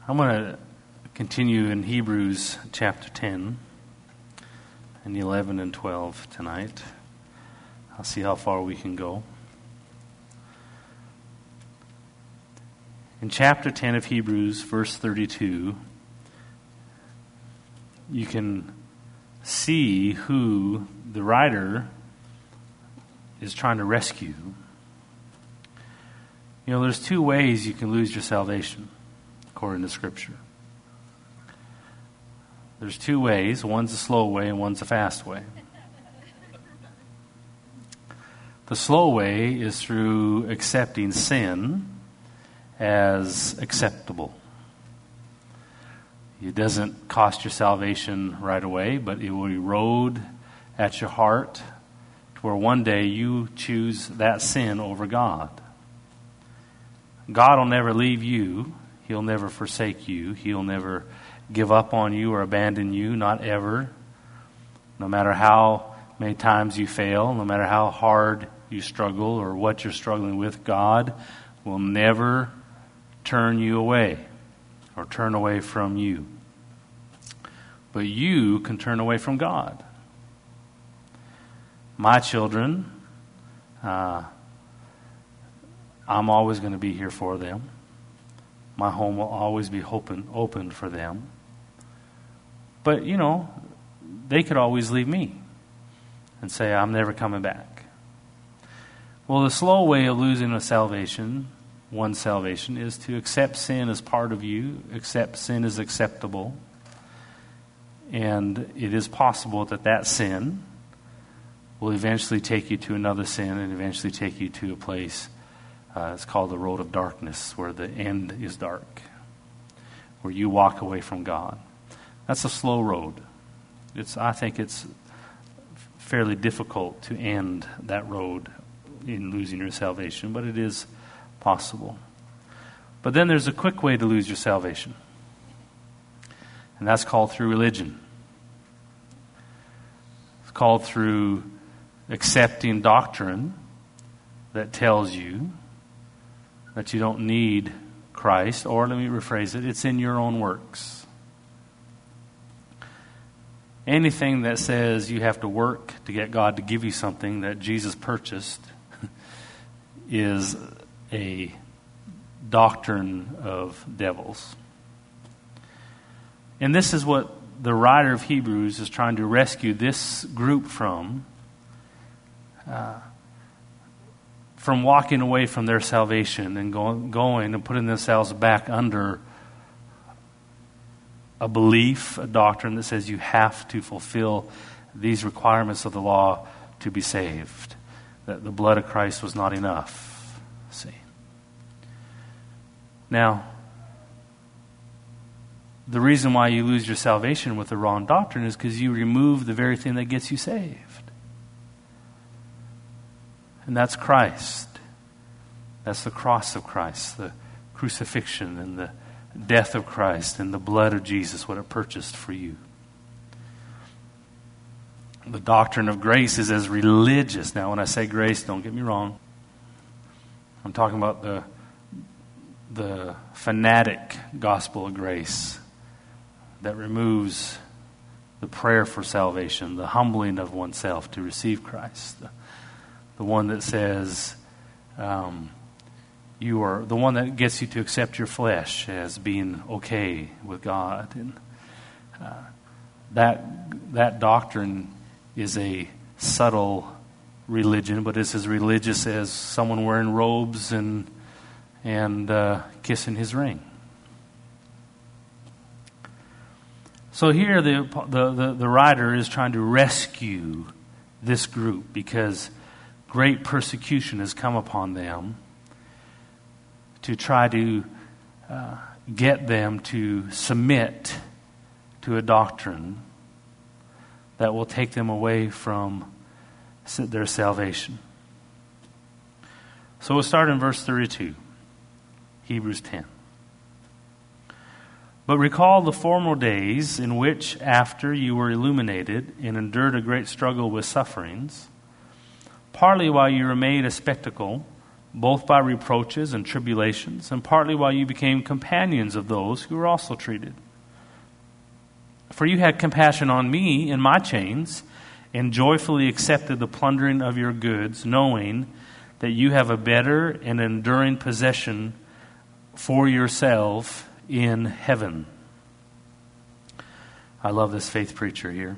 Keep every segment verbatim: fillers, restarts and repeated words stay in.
I'm going to continue in Hebrews chapter ten and eleven and twelve tonight. I'll see how far we can go. In chapter ten of Hebrews, verse thirty-two, you can see who the writer is trying to rescue. You know, there's two ways you can lose your salvation, according to Scripture. There's two ways. One's a slow way and one's a fast way. The slow way is through accepting sin as acceptable. It doesn't cost your salvation right away, but it will erode at your heart to where one day you choose that sin over God. God will never leave you. He'll never forsake you. He'll never give up on you or abandon you, not ever. No matter how many times you fail, no matter how hard you struggle or what you're struggling with, God will never turn you away or turn away from you. But you can turn away from God. My children, uh, I'm always going to be here for them. My home will always be open, open for them. But, you know, they could always leave me and say, I'm never coming back. Well, the slow way of losing a salvation, one's salvation, is to accept sin as part of you, accept sin as acceptable. And it is possible that that sin will eventually take you to another sin and eventually take you to a place, uh, it's called the road of darkness, where the end is dark, where you walk away from God. That's a slow road. It's, I think it's fairly difficult to end that road in losing your salvation, but it is possible. But then there's a quick way to lose your salvation, and that's called through religion. It's called through accepting doctrine that tells you that you don't need Christ, or let me rephrase it, it's in your own works. Anything that says you have to work to get God to give you something that Jesus purchased is a doctrine of devils. And this is what the writer of Hebrews is trying to rescue this group from, uh, from walking away from their salvation and going, going and putting themselves back under a belief, a doctrine that says you have to fulfill these requirements of the law to be saved. That the blood of Christ was not enough. See. Now, the reason why you lose your salvation with the wrong doctrine is because you remove the very thing that gets you saved. And that's Christ. That's the cross of Christ, the crucifixion and the death of Christ and the blood of Jesus, what it purchased for you. The doctrine of grace is as religious. Now, when I say grace, don't get me wrong. I'm talking about the, the fanatic gospel of grace that removes the prayer for salvation, the humbling of oneself to receive Christ. The, the one that says, um, you are the one that gets you to accept your flesh as being okay with God. And uh, that that doctrine is a subtle religion, but it's as religious as someone wearing robes and and uh, kissing his ring. So here the, the the the writer is trying to rescue this group because great persecution has come upon them, to try to uh, get them to submit to a doctrine that will take them away from their salvation. So we'll start in verse thirty-two, Hebrews ten. But recall the former days in which, after you were illuminated and endured a great struggle with sufferings, partly while you were made a spectacle, both by reproaches and tribulations, and partly while you became companions of those who were also treated. For you had compassion on me in my chains, and joyfully accepted the plundering of your goods, knowing that you have a better and enduring possession for yourself in heaven. I love this faith preacher here.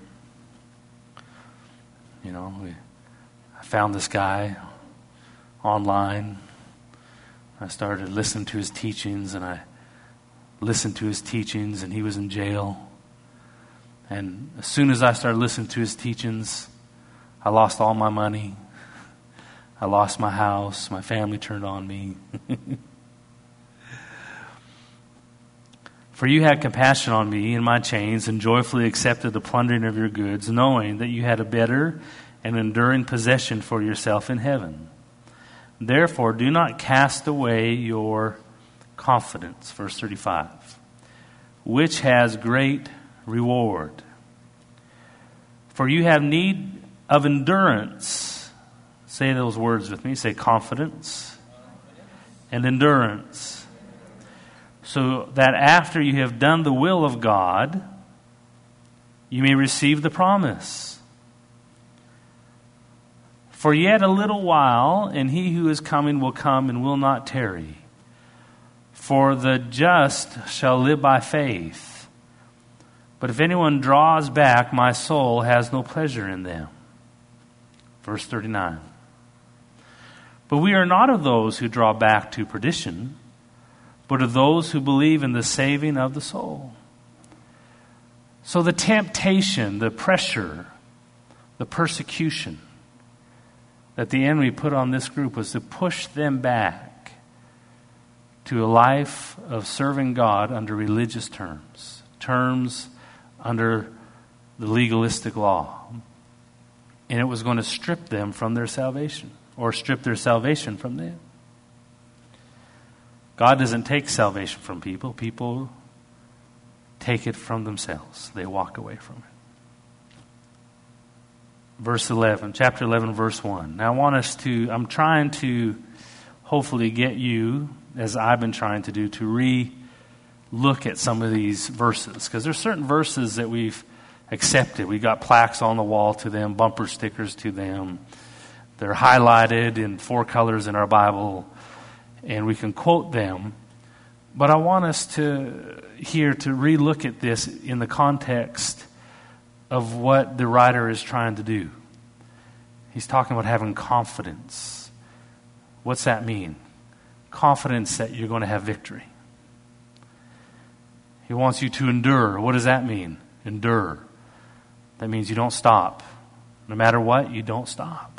You know, we, I found this guy online. I started listening to his teachings, and I listened to his teachings, and he was in jail. And as soon as I started listening to his teachings, I lost all my money. I lost my house. My family turned on me. For you had compassion on me in my chains, and joyfully accepted the plundering of your goods, knowing that you had a better and enduring possession for yourself in heaven. Therefore, do not cast away your confidence, verse thirty-five, which has great reward. For you have need of endurance. Say those words with me. Say confidence and endurance. So that after you have done the will of God, you may receive the promise. For yet a little while, and he who is coming will come and will not tarry. For the just shall live by faith. But if anyone draws back, my soul has no pleasure in them. Verse thirty-nine. But we are not of those who draw back to perdition, but of those who believe in the saving of the soul. So the temptation, the pressure, the persecution that the enemy put on this group was to push them back to a life of serving God under religious terms, terms under the legalistic law. And it was going to strip them from their salvation, or strip their salvation from them. God doesn't take salvation from people. People take it from themselves. They walk away from it. Verse eleven, chapter eleven, verse one. Now I want us to, I'm trying to hopefully get you, as I've been trying to do, to re-look at some of these verses. Because there's certain verses that we've accepted. We've got plaques on the wall to them, bumper stickers to them. They're highlighted in four colors in our Bible, and we can quote them. But I want us to here to re-look at this in the context of what the writer is trying to do. He's talking about having confidence. What's that mean? Confidence that you're going to have victory. He wants you to endure. What does that mean? Endure. That means you don't stop. No matter what, you don't stop.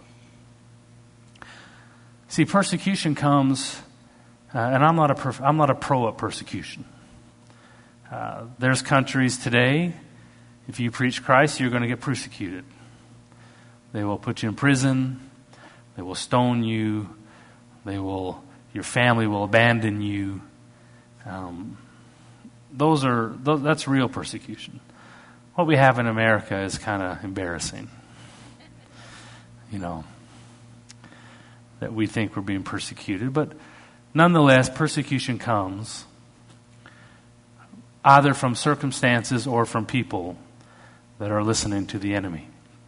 See, persecution comes, uh, and I'm not a perf- I'm not a pro at persecution. Uh, there's countries today, if you preach Christ, you're going to get persecuted. They will put you in prison. They will stone you. They will. Your family will abandon you. Um, those are those, that's real persecution. What we have in America is kind of embarrassing. You know, that we think we're being persecuted, but nonetheless, persecution comes either from circumstances or from people that are listening to the enemy.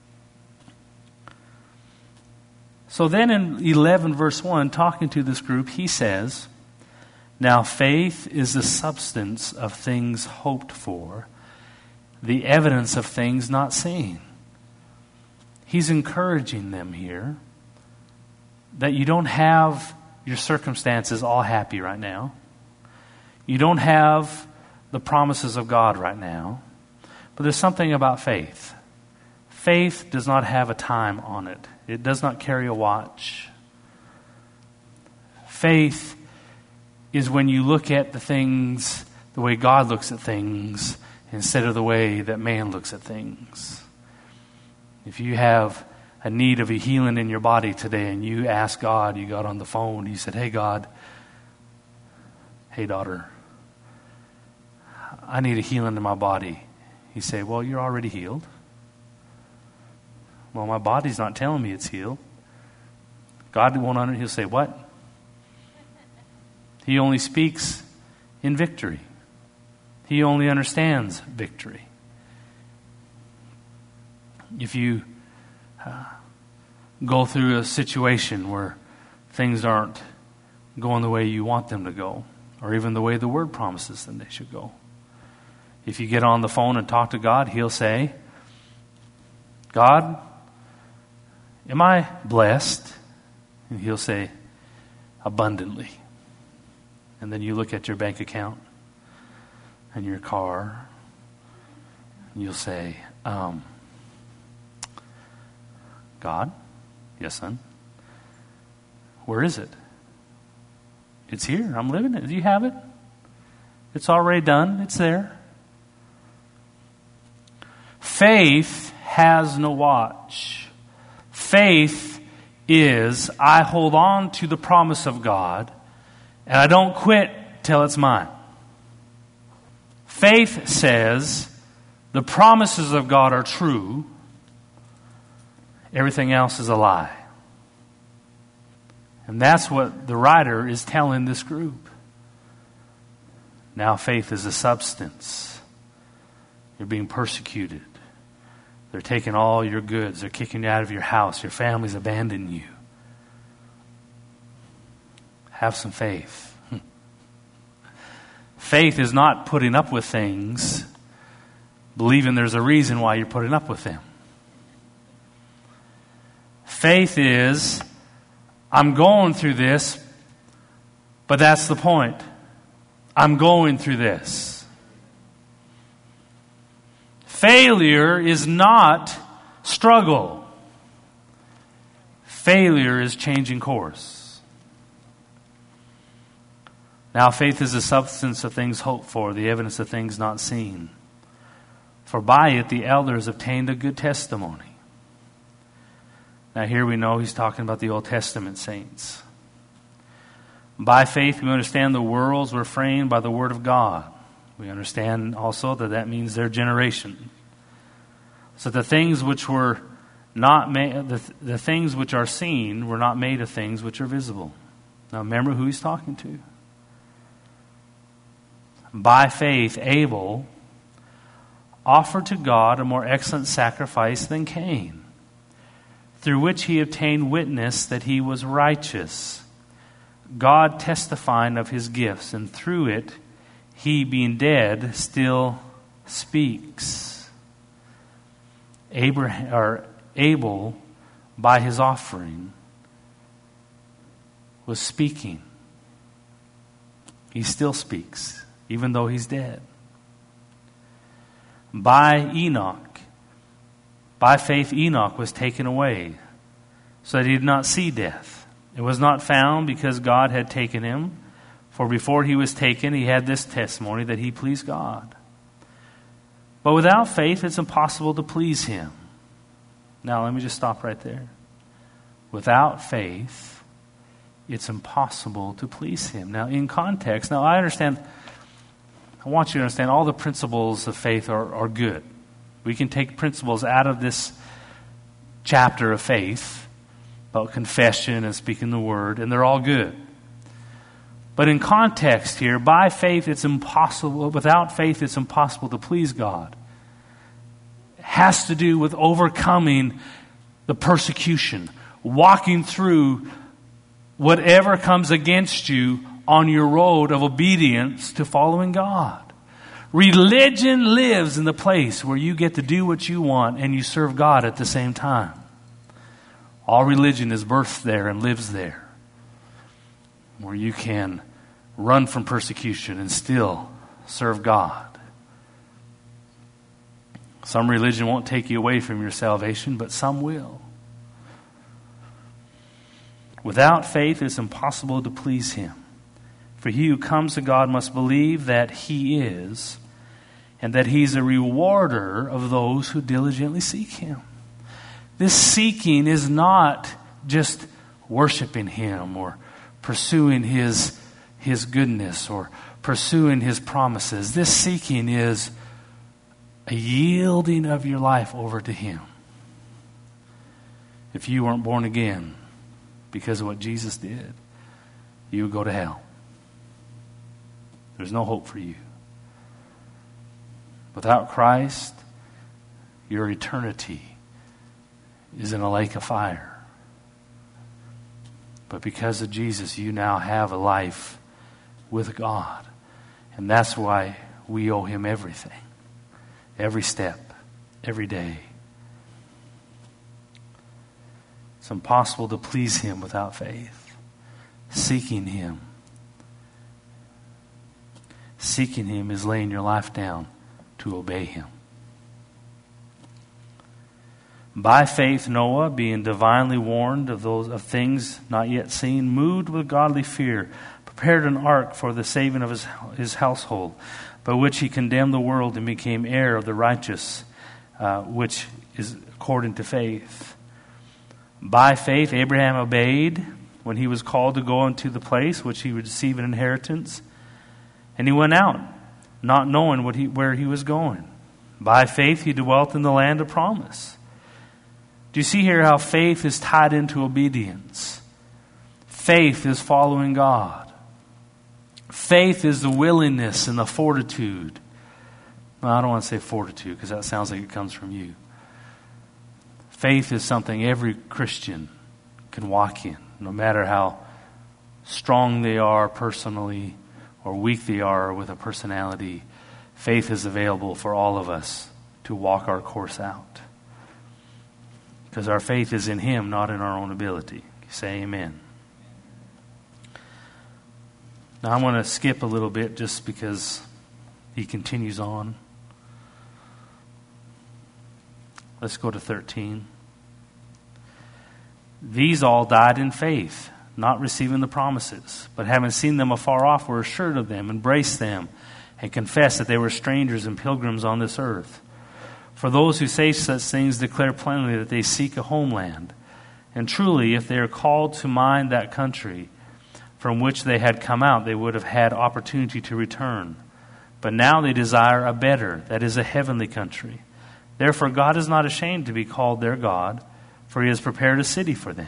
So then in eleven verse one, talking to this group, he says, now faith is the substance of things hoped for, the evidence of things not seen. He's encouraging them here that you don't have your circumstances all happy right now. You don't have the promises of God right now. But there's something about faith. Faith does not have a time on it. It does not carry a watch. Faith is when you look at the things the way God looks at things instead of the way that man looks at things. If you have a need of a healing in your body today and you ask God, you got on the phone, you said, hey God, hey daughter, I need a healing in my body. You say, well, you're already healed. Well, my body's not telling me it's healed. God won't under. He'll say, what? He only speaks in victory. He only understands victory. If you uh, go through a situation where things aren't going the way you want them to go, or even the way the Word promises them they should go, if you get on the phone and talk to God, He'll say, God, am I blessed? And He'll say, abundantly. And then you look at your bank account and your car, and you'll say, um, God, yes, son, where is it? It's here. I'm living it. Do you have it? It's already done. It's there. Faith has no watch. Faith is, I hold on to the promise of God, and I don't quit till it's mine. Faith says the promises of God are true. Everything else is a lie. And that's what the writer is telling this group. Now faith is a substance. You're being persecuted. They're taking all your goods. They're kicking you out of your house. Your family's abandoning you. Have some faith. Faith is not putting up with things, believing there's a reason why you're putting up with them. Faith is, I'm going through this, but that's the point. I'm going through this. Failure is not struggle. Failure is changing course. Now faith is the substance of things hoped for, the evidence of things not seen. For by it the elders obtained a good testimony. Now here we know he's talking about the Old Testament saints. By faith we understand the worlds were framed by the word of God. We understand also that that means their generation. So the things which were not made, the, the things which are seen were not made of things which are visible. Now remember who he's talking to. By faith, Abel offered to God a more excellent sacrifice than Cain, through which he obtained witness that he was righteous, God testifying of his gifts, and through it, he being dead still speaks. Abraham, or Abel, by his offering, was speaking. He still speaks, even though he's dead. By Enoch, by faith Enoch was taken away, so that he did not see death. It was not found because God had taken him, for before he was taken, he had this testimony that he pleased God. But without faith, it's impossible to please him. Now, let me just stop right there. Without faith, it's impossible to please him. Now, in context, now I understand... I want you to understand all the principles of faith are, are good. We can take principles out of this chapter of faith about confession and speaking the word, and they're all good. But in context here, by faith it's impossible, without faith it's impossible to please God. It has to do with overcoming the persecution, walking through whatever comes against you on your road of obedience to following God. Religion lives in the place where you get to do what you want and you serve God at the same time. All religion is birthed there and lives there, where you can run from persecution and still serve God. Some religion won't take you away from your salvation, but some will. Without faith, it's impossible to please him. For he who comes to God must believe that he is, and that he's a rewarder of those who diligently seek him. This seeking is not just worshiping him or pursuing his, his goodness or pursuing his promises. This seeking is a yielding of your life over to him. If you weren't born again because of what Jesus did, you would go to hell. There's no hope for you. Without Christ, your eternity is in a lake of fire. But because of Jesus, you now have a life with God. And that's why we owe him everything. Every step, every day. It's impossible to please him without faith. Seeking him. Seeking him is laying your life down to obey him. By faith, Noah, being divinely warned of those of things not yet seen, moved with godly fear, prepared an ark for the saving of his, his household, by which he condemned the world and became heir of the righteous, uh, which is according to faith. By faith, Abraham obeyed when he was called to go into the place which he would receive an inheritance. And he went out, not knowing what he, where he was going. By faith, he dwelt in the land of promise. Do you see here how faith is tied into obedience? Faith is following God. Faith is the willingness and the fortitude. Well, I don't want to say fortitude because that sounds like it comes from you. Faith is something every Christian can walk in, no matter how strong they are personally or weak they are with a personality. Faith is available for all of us to walk our course out. Because our faith is in him, not in our own ability. Say amen. Now I'm going to skip a little bit just because he continues on. Let's go to thirteen. These all died in faith, not receiving the promises, but having seen them afar off, were assured of them, embraced them, and confessed that they were strangers and pilgrims on this earth. For those who say such things declare plainly that they seek a homeland. And truly, if they are called to mind that country from which they had come out, they would have had opportunity to return. But now they desire a better, that is, a heavenly country. Therefore, God is not ashamed to be called their God, for he has prepared a city for them.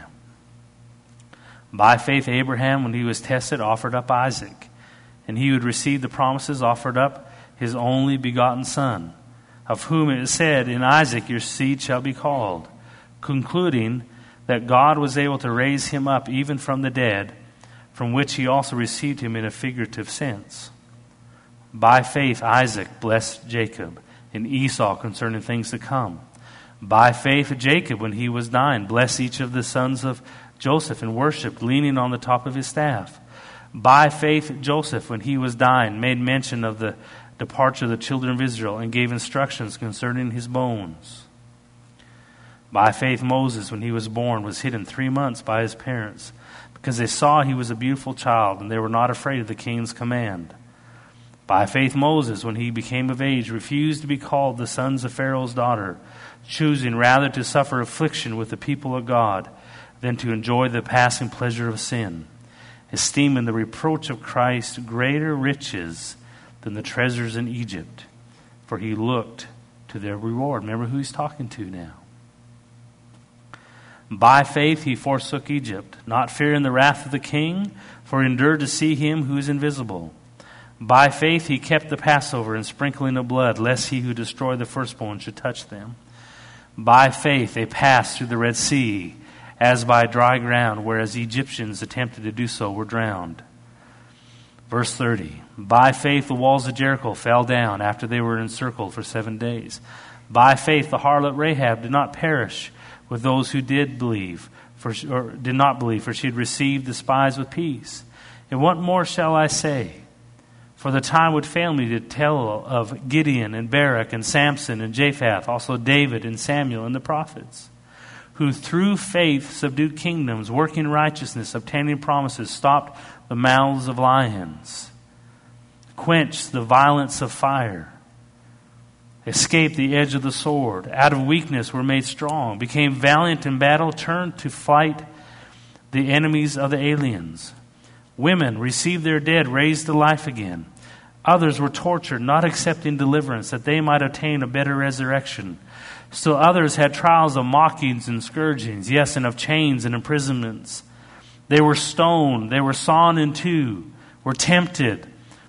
By faith, Abraham, when he was tested, offered up Isaac. And he who had received the promises offered up his only begotten son, of whom it is said, in Isaac your seed shall be called, concluding that God was able to raise him up even from the dead, from which he also received him in a figurative sense. By faith Isaac blessed Jacob and Esau concerning things to come. By faith Jacob, when he was dying, blessed each of the sons of Joseph and worshipped, leaning on the top of his staff. By faith Joseph, when he was dying, made mention of the departure of the children of Israel and gave instructions concerning his bones. By faith Moses, when he was born, was hidden three months by his parents, because they saw he was a beautiful child, and they were not afraid of the king's command. By faith Moses, when he became of age, refused to be called the sons of Pharaoh's daughter, choosing rather to suffer affliction with the people of God than to enjoy the passing pleasure of sin, esteeming the reproach of Christ greater riches than the treasures in Egypt, for he looked to their reward. Remember who he's talking to now. By faith he forsook Egypt, not fearing the wrath of the king, for he endured to see him who is invisible. By faith he kept the Passover and sprinkling of blood, lest he who destroyed the firstborn should touch them. By faith they passed through the Red Sea, as by dry ground, whereas the Egyptians attempted to do so were drowned. Verse thirty, by faith the walls of Jericho fell down after they were encircled for seven days. By faith the harlot Rahab did not perish with those who did believe, for she, or did not believe, for she had received the spies with peace. And what more shall I say? For the time would fail me to tell of Gideon and Barak and Samson and Jephthah, also David and Samuel and the prophets, who through faith subdued kingdoms, working righteousness, obtaining promises, stopped the mouths of lions, quenched the violence of fire, escaped the edge of the sword, out of weakness were made strong, became valiant in battle, turned to fight the enemies of the aliens. Women received their dead, raised to life again. Others were tortured, not accepting deliverance, that they might attain a better resurrection. Still others had trials of mockings and scourgings, yes, and of chains and imprisonments. They were stoned, they were sawn in two, were tempted,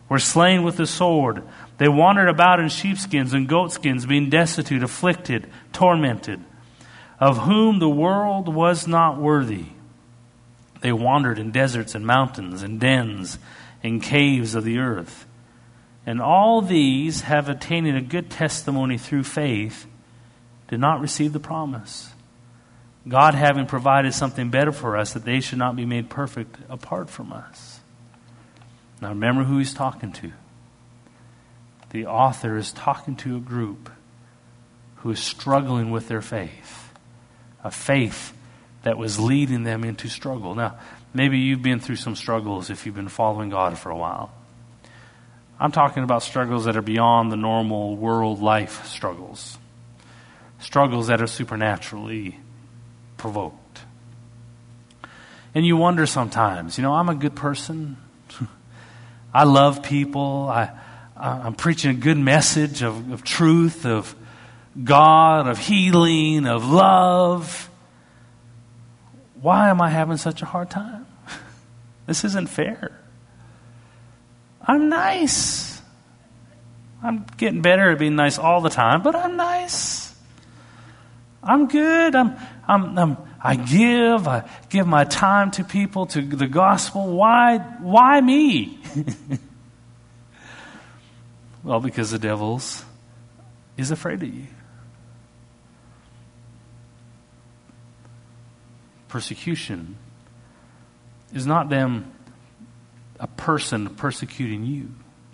were slain with the sword. They wandered about in sheepskins and goatskins, being destitute, afflicted, tormented, of whom the world was not worthy. They wandered in deserts and mountains and dens and caves of the earth. And all these, have attained a good testimony through faith, did not receive the promise, God having provided something better for us, that they should not be made perfect apart from us. Now remember who he's talking to. The author is talking to a group who is struggling with their faith. A faith that was leading them into struggle. Now, maybe you've been through some struggles if you've been following God for a while. I'm talking about struggles that are beyond the normal world life struggles. Struggles that are supernaturally provoked. And you wonder sometimes, you know, I'm a good person. I love people. I, I'm preaching a good message of, of truth, of God, of healing, of love. Why am I having such a hard time? This isn't fair. I'm nice. I'm getting better at being nice all the time, but I'm nice. I'm good. I'm, I'm, I'm, I give. I give my time to people, to the gospel. Why, why me? Well, because the devil's is afraid of you. Persecution is not them, a person persecuting you.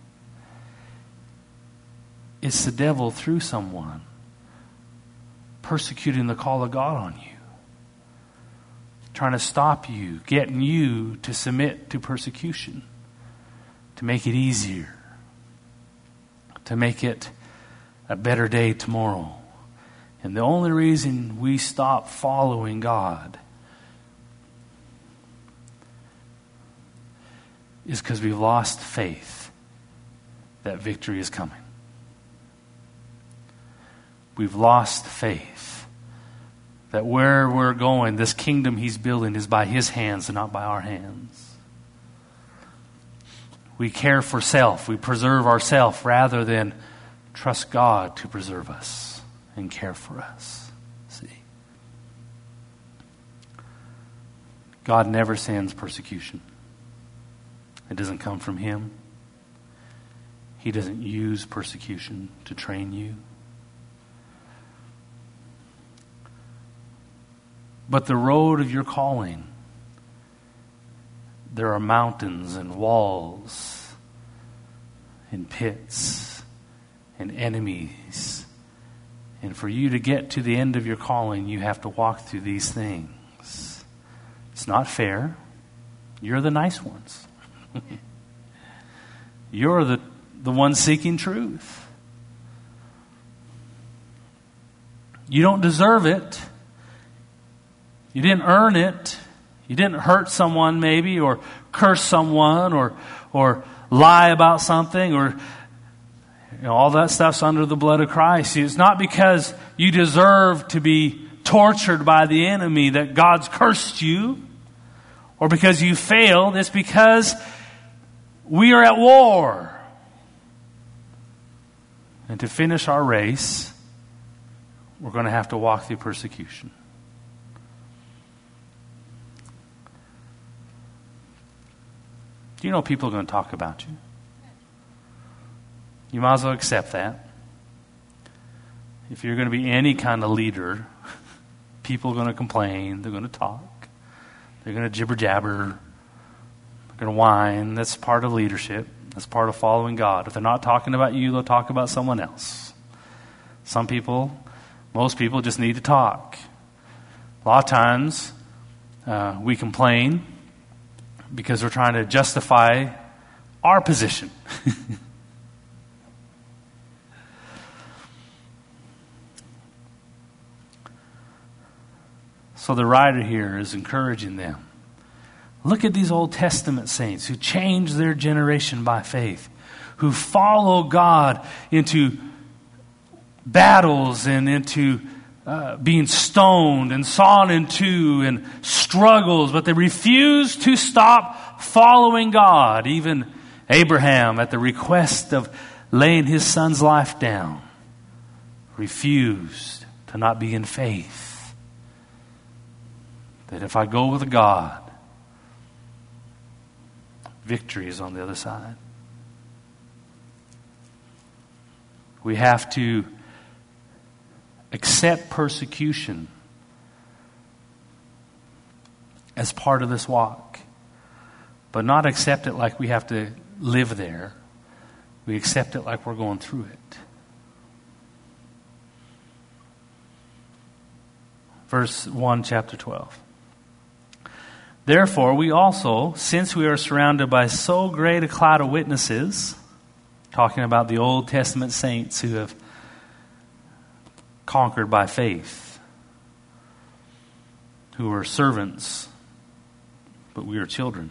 It's the devil through someone persecuting the call of God on you. Trying to stop you, getting you to submit to persecution, to make it easier, to make it a better day tomorrow. And the only reason we stop following God is because we've lost faith that victory is coming. We've lost faith that where we're going, this kingdom he's building is by his hands and not by our hands. We care for self. We preserve ourselves rather than trust God to preserve us and care for us. See? God never sends persecution. It doesn't come from him. He doesn't use persecution to train you. But the road of your calling, there are mountains and walls and pits and enemies. And for you to get to the end of your calling, you have to walk through these things. It's not fair. You're the nice ones. You're the, the one seeking truth. You don't deserve it. You didn't earn it. You didn't hurt someone maybe, or curse someone, or or lie about something, or you know, all that stuff's under the blood of Christ. It's not because you deserve to be tortured by the enemy that God's cursed you, or because you failed. It's because we are at war. And to finish our race, we're going to have to walk through persecution. Do you know people are going to talk about you? You might as well accept that. If you're going to be any kind of leader, people are going to complain. They're going to talk. They're going to jibber jabber. They're going to whine. That's part of leadership. That's part of following God. If they're not talking about you, they'll talk about someone else. Some people, most people just need to talk. A lot of times uh, we complain because we're trying to justify our position. So the writer here is encouraging them. Look at these Old Testament saints who changed their generation by faith, who follow God into battles and into uh, being stoned and sawn in two and struggles, but they refuse to stop following God, even Abraham, at the request of laying his son's life down, refused to not be in faith. That if I go with God, victory is on the other side. We have to accept persecution as part of this walk, but not accept it like we have to live there. We accept it like we're going through it. Verse one, chapter twelve. Therefore, we also, since we are surrounded by so great a cloud of witnesses, talking about the Old Testament saints who have conquered by faith, who are servants, but we are children.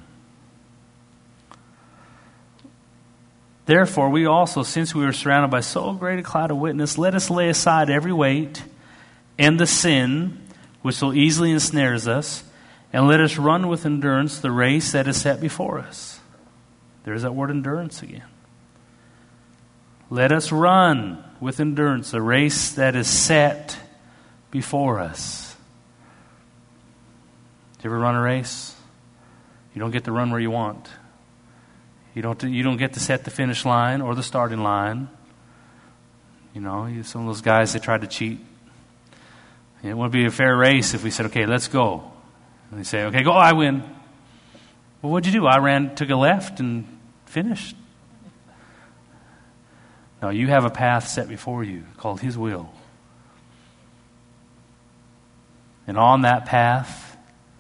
Therefore, we also, since we are surrounded by so great a cloud of witnesses, let us lay aside every weight and the sin which so easily ensnares us, and let us run with endurance the race that is set before us. There's that word endurance again. Let us run with endurance the race that is set before us. Do you ever run a race? You don't get to run where you want. You don't, you don't get to set the finish line or the starting line. You know, some of those guys, they tried to cheat. It wouldn't be a fair race if we said, okay, let's go. And they say, okay, go, I win. Well, what'd you do? I ran, took a left and finished. No, you have a path set before you called His will. And on that path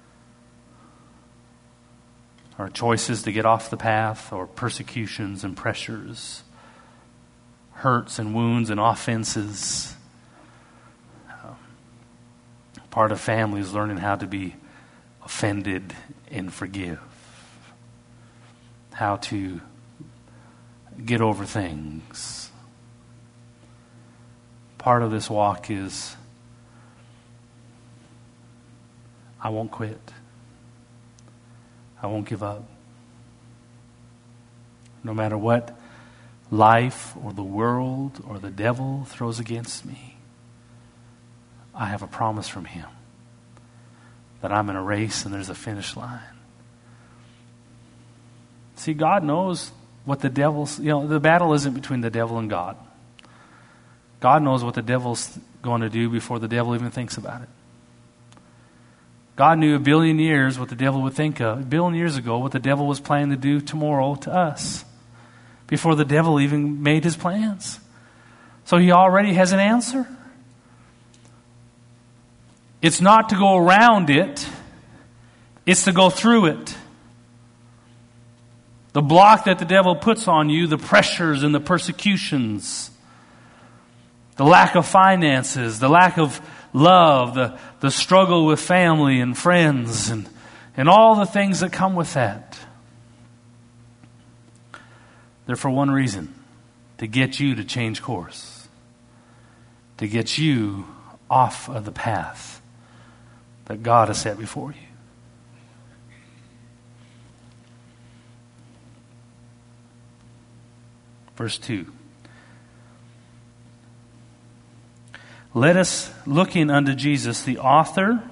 are choices to get off the path, or persecutions and pressures, hurts and wounds and offenses. Um, part of family is learning how to be offended and forgive. How to get over things. Part of this walk is, I won't quit. I won't give up. No matter what life or the world or the devil throws against me, I have a promise from Him that I'm in a race and there's a finish line. See, God knows what the devil's, you know, the battle isn't between the devil and God. God knows what the devil's going to do before the devil even thinks about it. God knew a billion years what the devil would think of, a billion years ago, what the devil was planning to do tomorrow to us, before the devil even made his plans. So He already has an answer. It's not to go around it, it's to go through it. The block that the devil puts on you, the pressures and the persecutions, the lack of finances, the lack of love, the, the struggle with family and friends, and, and all the things that come with that. They're for one reason: to get you to change course, to get you off of the path that God has set before you. Verse two. Let us, looking unto Jesus, the author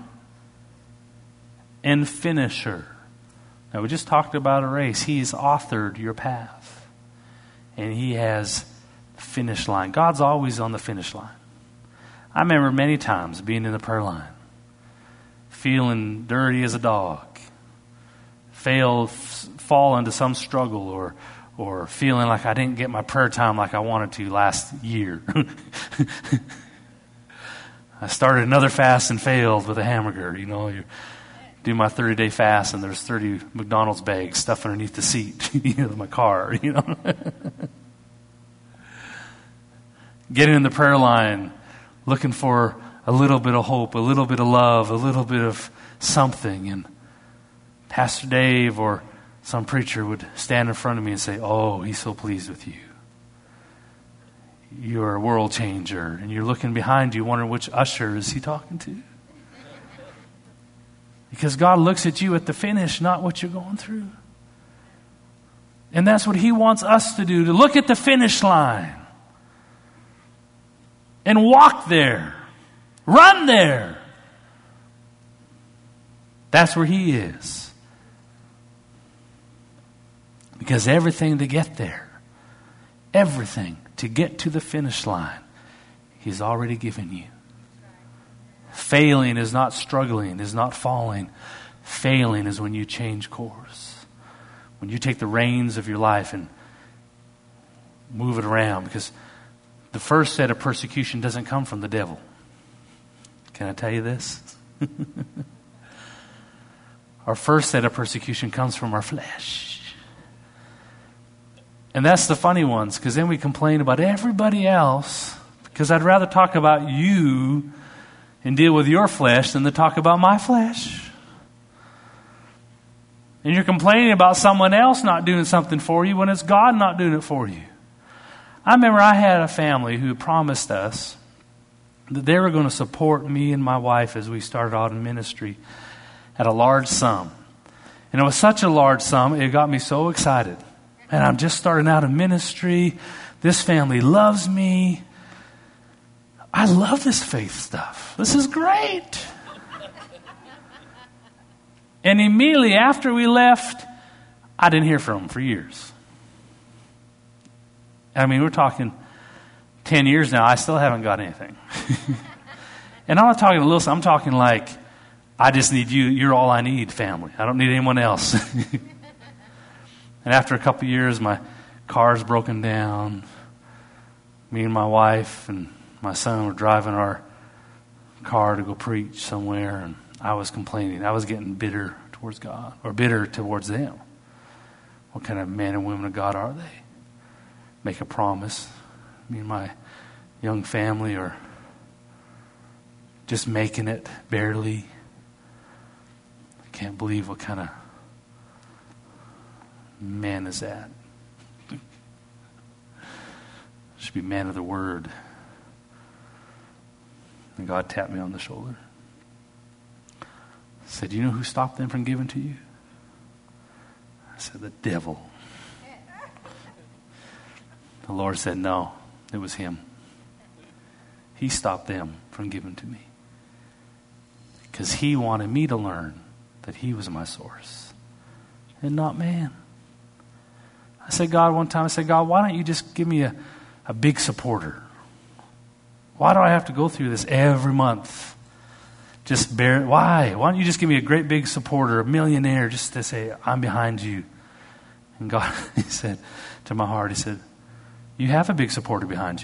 and finisher. Now, we just talked about a race. He's authored your path. And He has the finish line. God's always on the finish line. I remember many times being in the prayer line, feeling dirty as a dog, fail, fall into some struggle, or or feeling like I didn't get my prayer time like I wanted to last year. I started another fast and failed with a hamburger. You know, you do my thirty-day fast and there's thirty McDonald's bags stuffed underneath the seat of my car, you know. Getting in the prayer line, looking for a little bit of hope, a little bit of love, a little bit of something. And Pastor Dave or some preacher would stand in front of me and say, "Oh, he's so pleased with you. You're a world changer." And you're looking behind you wondering, which usher is he talking to? Because God looks at you at the finish, not what you're going through. And that's what he wants us to do, to look at the finish line and walk there, run there. That's where he is. Because everything to get there, everything to get to the finish line, he's already given you. Failing is not struggling, is not falling. Failing is when you change course. When you take the reins of your life and move it around. Because the first set of persecution doesn't come from the devil. Can I tell you this? Our first set of persecution comes from our flesh. And that's the funny ones, because then we complain about everybody else, because I'd rather talk about you and deal with your flesh than to talk about my flesh. And you're complaining about someone else not doing something for you when it's God not doing it for you. I remember I had a family who promised us that they were going to support me and my wife as we started out in ministry at a large sum. And it was such a large sum, it got me so excited. And I'm just starting out in ministry. This family loves me. I love this faith stuff. This is great. And immediately after we left, I didn't hear from them for years. I mean, we're talking ten years now. I still haven't got anything. And I'm not talking a little, I'm talking like, I just need you. You're all I need, family. I don't need anyone else. And after a couple of years, my car's broken down. Me and my wife and my son were driving our car to go preach somewhere, and I was complaining. I was getting bitter towards God, or bitter towards them. What kind of men and women of God are they? Make a promise. Me and my young family are just making it, barely. I can't believe what kind of man is that. Should be man of the word. And God tapped me on the shoulder. Said, you know who stopped them from giving to you? I said, the devil. The Lord said, no, it was him. He stopped them from giving to me. Because he wanted me to learn that he was my source and not man. I said, God, one time, I said, God, why don't you just give me a, a big supporter? Why do I have to go through this every month? Just bear it. Why? Why don't you just give me a great big supporter, a millionaire, just to say, I'm behind you? And God, he said to my heart, he said, you have a big supporter behind you.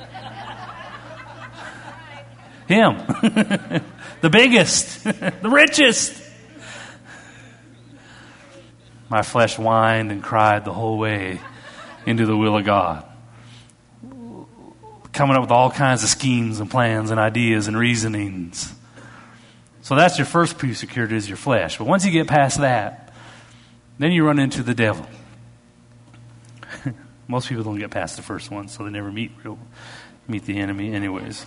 Him. The biggest. The richest. My flesh whined and cried the whole way into the will of God. Coming up with all kinds of schemes and plans and ideas and reasonings. So that's your first piece of security, is your flesh. But once you get past that, then you run into the devil. Most people don't get past the first one, so they never meet real, meet the enemy anyways.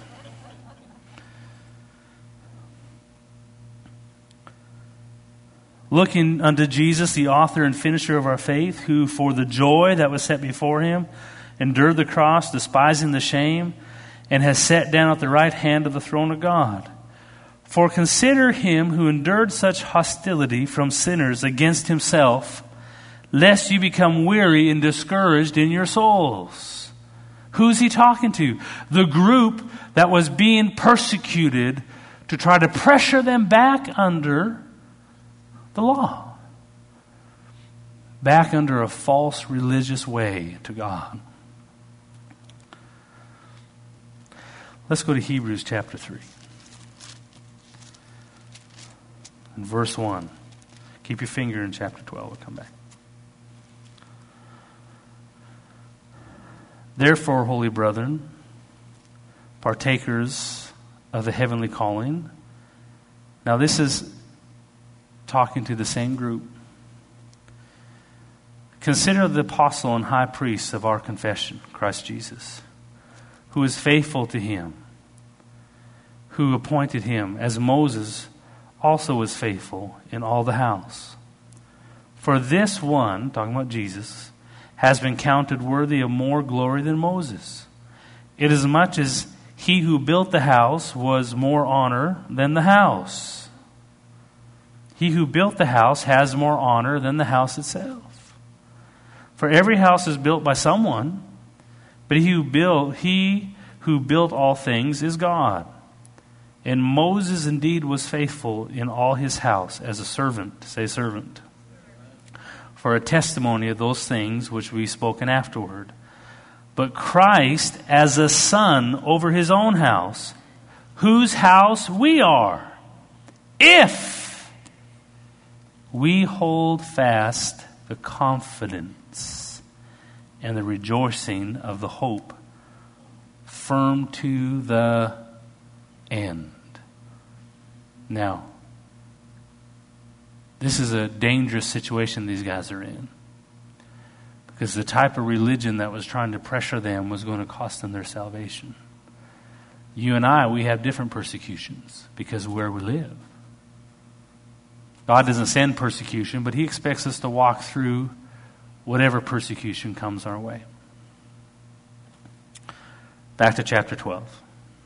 Looking unto Jesus, the author and finisher of our faith, who for the joy that was set before him endured the cross, despising the shame, and has sat down at the right hand of the throne of God. For consider him who endured such hostility from sinners against himself, lest you become weary and discouraged in your souls. Who's he talking to? The group that was being persecuted to try to pressure them back under the law. Back under a false religious way to God. Let's go to Hebrews chapter three. In verse one. Keep your finger in chapter twelve. We'll come back. Therefore, holy brethren, partakers of the heavenly calling. Now this is talking to the same group. Consider the apostle and high priest of our confession, Christ Jesus, who is faithful to him, who appointed him, as Moses also was faithful in all the house. For this one, talking about Jesus, has been counted worthy of more glory than Moses. Inasmuch as he who built the house was more honor than the house. He who built the house has more honor than the house itself. For every house is built by someone, but he who built, he who built all things is God. And Moses indeed was faithful in all his house as a servant, say servant, for a testimony of those things which we spoken afterward. But Christ as a son over his own house, whose house we are, if we hold fast the confidence and the rejoicing of the hope firm to the end. Now, this is a dangerous situation these guys are in. Because the type of religion that was trying to pressure them was going to cost them their salvation. You and I, we have different persecutions because of where we live. God doesn't send persecution, but he expects us to walk through whatever persecution comes our way. Back to chapter twelve.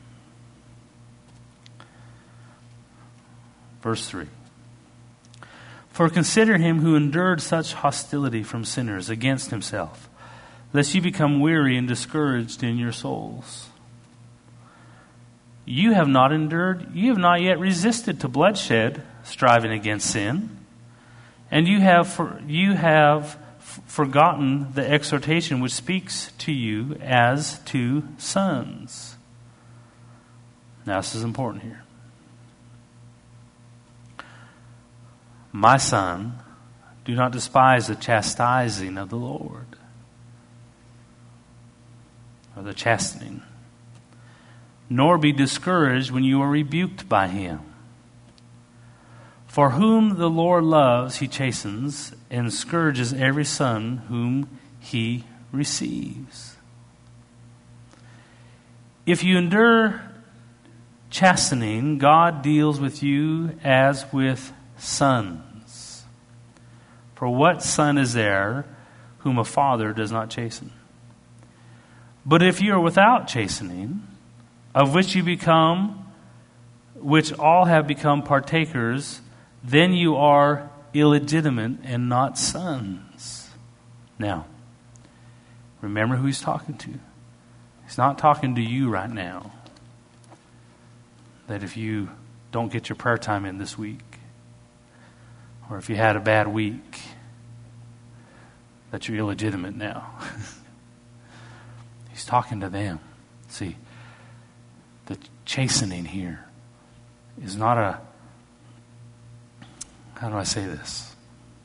Verse three. For consider him who endured such hostility from sinners against himself, lest you become weary and discouraged in your souls. You have not endured, you have not yet resisted to bloodshed, striving against sin, and you have for, you have f- forgotten the exhortation which speaks to you as to sons. Now this is important here. My son, do not despise the chastising of the Lord, or the chastening, nor be discouraged when you are rebuked by him. For whom the Lord loves, he chastens and scourges every son whom he receives. If you endure chastening, God deals with you as with sons. For what son is there whom a father does not chasten? But if you are without chastening, of which you become, which all have become partakers, then you are illegitimate and not sons. Now, remember who he's talking to. He's not talking to you right now. That if you don't get your prayer time in this week, or if you had a bad week, that you're illegitimate now. He's talking to them. See, the chastening here is not a, how do I say this?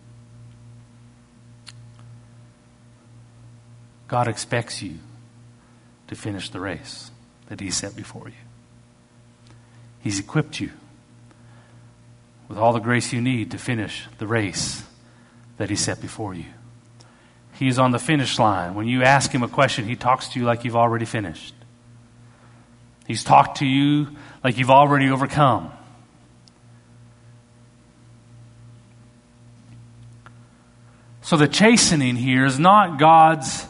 God expects you to finish the race that he set before you. He's equipped you with all the grace you need to finish the race that he set before you. He's on the finish line. When you ask him a question, he talks to you like you've already finished. He's talked to you like you've already overcome. So the chastening here is not God's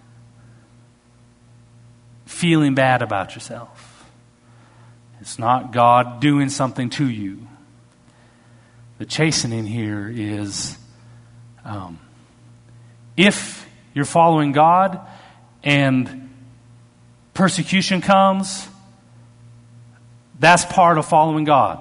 feeling bad about yourself. It's not God doing something to you. The chastening here is um, if you're following God and persecution comes, that's part of following God.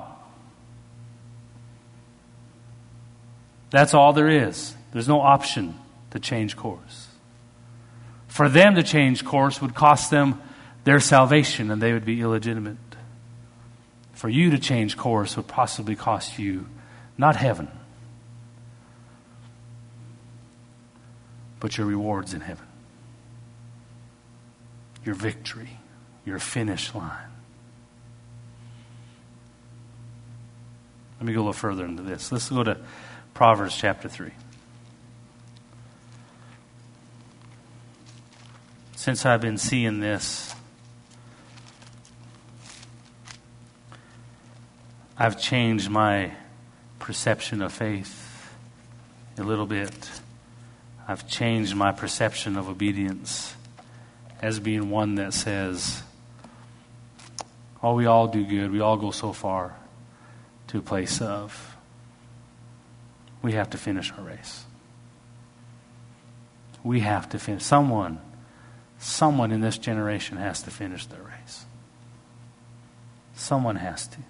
That's all there is. There's no option to change course. For them to change course would cost them their salvation and they would be illegitimate. For you to change course would possibly cost you not heaven, but your rewards in heaven. Your victory, your finish line. Let me go a little further into this. Let's go to Proverbs chapter three. Since I've been seeing this, I've changed my perception of faith a little bit. I've changed my perception of obedience as being one that says, oh, we all do good. We all go so far to a place of, we have to finish our race. We have to finish. Someone, someone in this generation has to finish their race. Someone has to.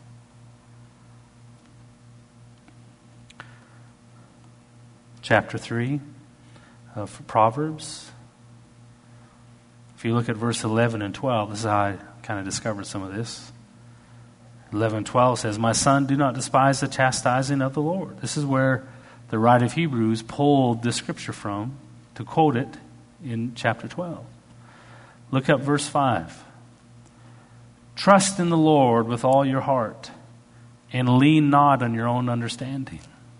Chapter three of Proverbs. If you look at verse eleven and twelve, this is how I kind of discovered some of this. eleven and twelve says, my son, do not despise the chastising of the Lord. This is where the writer of Hebrews pulled this scripture from to quote it in chapter twelve. Look up verse five. Trust in the Lord with all your heart and lean not on your own understanding.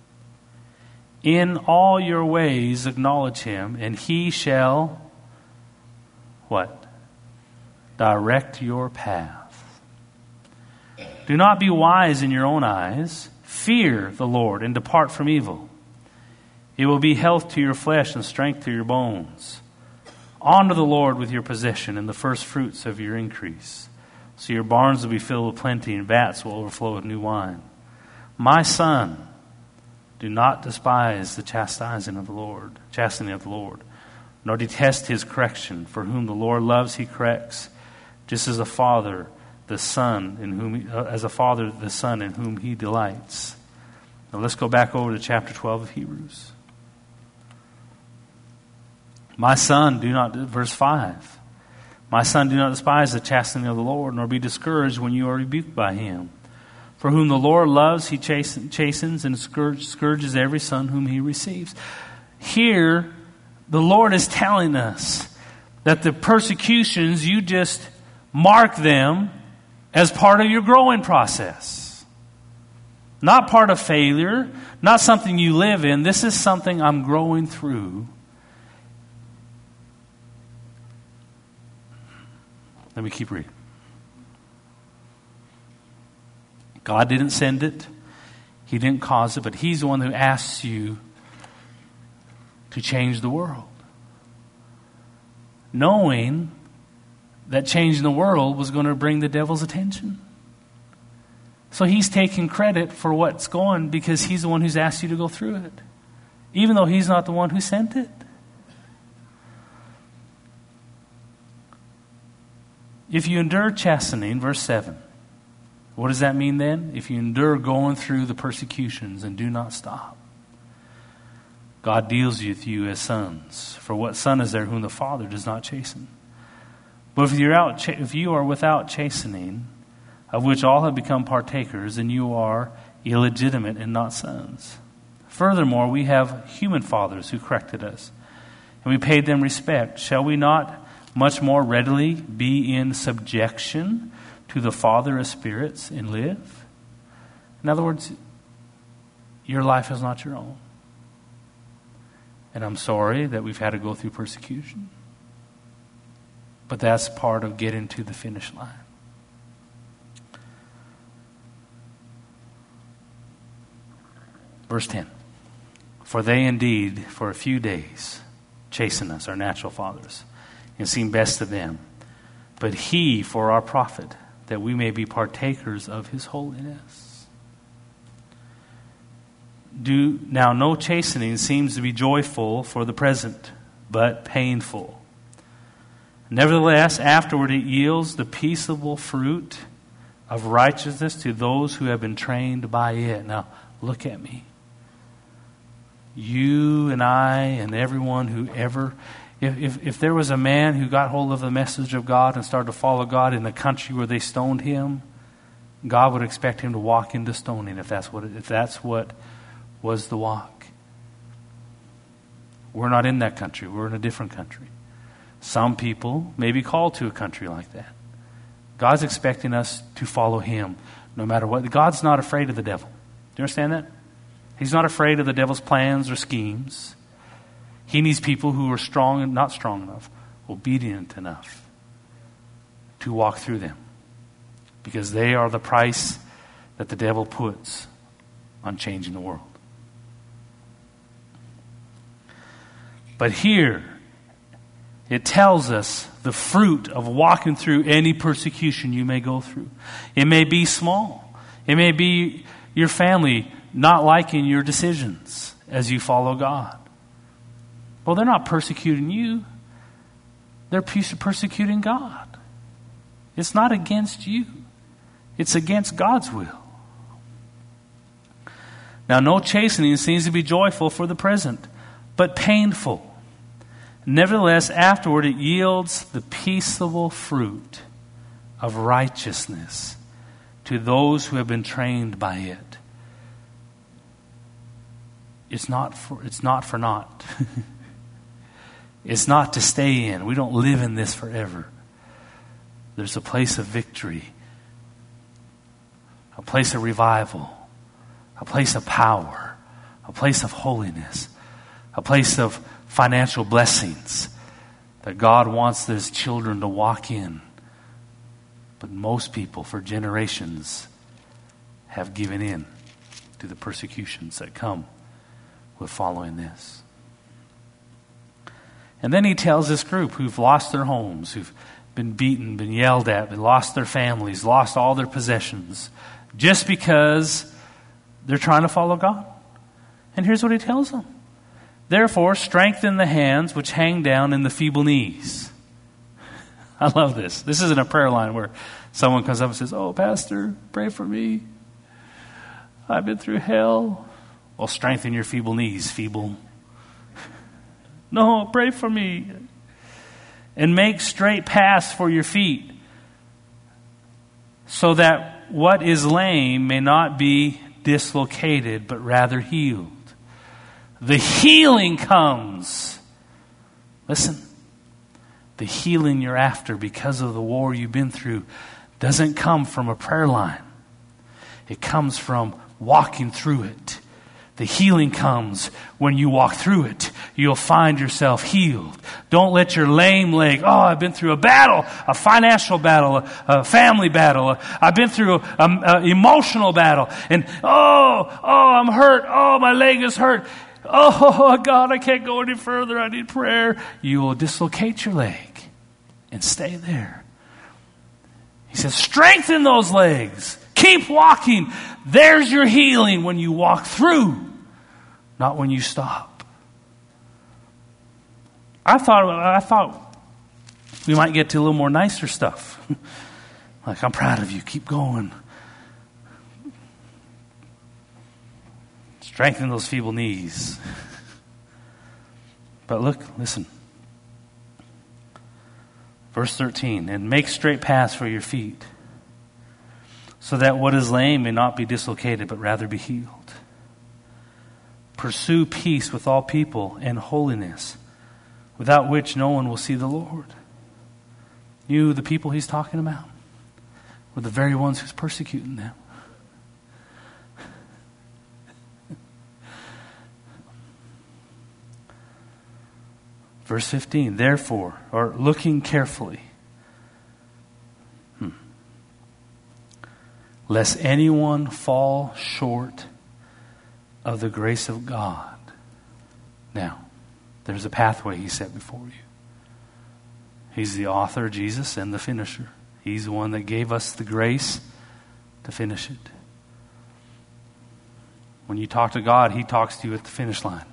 In all your ways acknowledge him, and he shall, what? Direct your path. Do not be wise in your own eyes. Fear the Lord and depart from evil. It will be health to your flesh and strength to your bones. Honor the Lord with your possession and the first fruits of your increase. So your barns will be filled with plenty and vats will overflow with new wine. My son, do not despise the chastising of the Lord, chastening of the Lord, nor detest his correction. For whom the Lord loves, he corrects, just as a father, the son in whom, he, uh, as a father, the son in whom he delights. Now let's go back over to chapter twelve of Hebrews. My son, do not, verse five. My son, do not despise the chastening of the Lord, nor be discouraged when you are rebuked by him. For whom the Lord loves, he chastens and scourges every son whom he receives. Here, the Lord is telling us that the persecutions, you just mark them as part of your growing process. Not part of failure, not something you live in. This is something I'm growing through. Let me keep reading. God didn't send it. He didn't cause it, but he's the one who asks you to change the world. Knowing that changing the world was going to bring the devil's attention. So he's taking credit for what's going because he's the one who's asked you to go through it. Even though he's not the one who sent it. If you endure chastening, verse seven. What does that mean then? If you endure going through the persecutions and do not stop. God deals with you as sons. For what son is there whom the Father does not chasten? But if you're out, if you are without chastening, of which all have become partakers, then you are illegitimate and not sons. Furthermore, we have human fathers who corrected us, and we paid them respect. Shall we not much more readily be in subjection to the Father of spirits and live? In other words, your life is not your own. And I'm sorry that we've had to go through persecution. But that's part of getting to the finish line. Verse ten. For they indeed, for a few days, chasten us, our natural fathers, and seem best to them. But he for our profit, that we may be partakers of his holiness. Do now no chastening seems to be joyful for the present, but painful. Nevertheless, afterward it yields the peaceable fruit of righteousness to those who have been trained by it. Now, look at me. You and I and everyone who ever... If, if, if there was a man who got hold of the message of God and started to follow God in a country where they stoned him, God would expect him to walk into stoning if that's what, if that's what was the walk. We're not in that country. We're in a different country. Some people may be called to a country like that. God's expecting us to follow him no matter what. God's not afraid of the devil. Do you understand that? He's not afraid of the devil's plans or schemes. He needs people who are strong and not strong enough, obedient enough to walk through them. Because they are the price that the devil puts on changing the world. But here, it tells us the fruit of walking through any persecution you may go through. It may be small. It may be your family not liking your decisions as you follow God. Well, they're not persecuting you. They're persecuting God. It's not against you. It's against God's will. Now, no chastening seems to be joyful for the present, but painful. Nevertheless, afterward it yields the peaceable fruit of righteousness to those who have been trained by it. It's not for, it's not for naught. It's not to stay in. We don't live in this forever. There's a place of victory, a place of revival, a place of power, a place of holiness, a place of financial blessings that God wants His children to walk in. But most people for generations have given in to the persecutions that come with following this. And then he tells this group who've lost their homes, who've been beaten, been yelled at, been lost their families, lost all their possessions, just because they're trying to follow God. And here's what he tells them. Therefore, strengthen the hands which hang down and the feeble knees. I love this. This isn't a prayer line where someone comes up and says, "Oh, Pastor, pray for me. I've been through hell." Well, strengthen your feeble knees, feeble. No, pray for me. And make straight paths for your feet, so that what is lame may not be dislocated, but rather healed. The healing comes. Listen, the healing you're after because of the war you've been through doesn't come from a prayer line. It comes from walking through it. The healing comes when you walk through it. You'll find yourself healed. Don't let your lame leg, oh, I've been through a battle, a financial battle, a, a family battle. A, I've been through an emotional battle. And, oh, oh, I'm hurt. Oh, my leg is hurt. Oh, God, I can't go any further. I need prayer. You will dislocate your leg and stay there. He says, strengthen those legs. Keep walking. There's your healing when you walk through, not when you stop. I thought I thought we might get to a little more nicer stuff. Like, I'm proud of you. Keep going. Strengthen those feeble knees. But look, listen. Verse thirteen, and make straight paths for your feet, so that what is lame may not be dislocated, but rather be healed. Pursue peace with all people and holiness, without which no one will see the Lord. You, the people he's talking about, were the very ones who's persecuting them. Verse fifteen, therefore, or looking carefully, hmm, lest anyone fall short of the grace of God. Now, there's a pathway he set before you. He's the author, Jesus, and the finisher. He's the one that gave us the grace to finish it. When you talk to God, he talks to you at the finish line.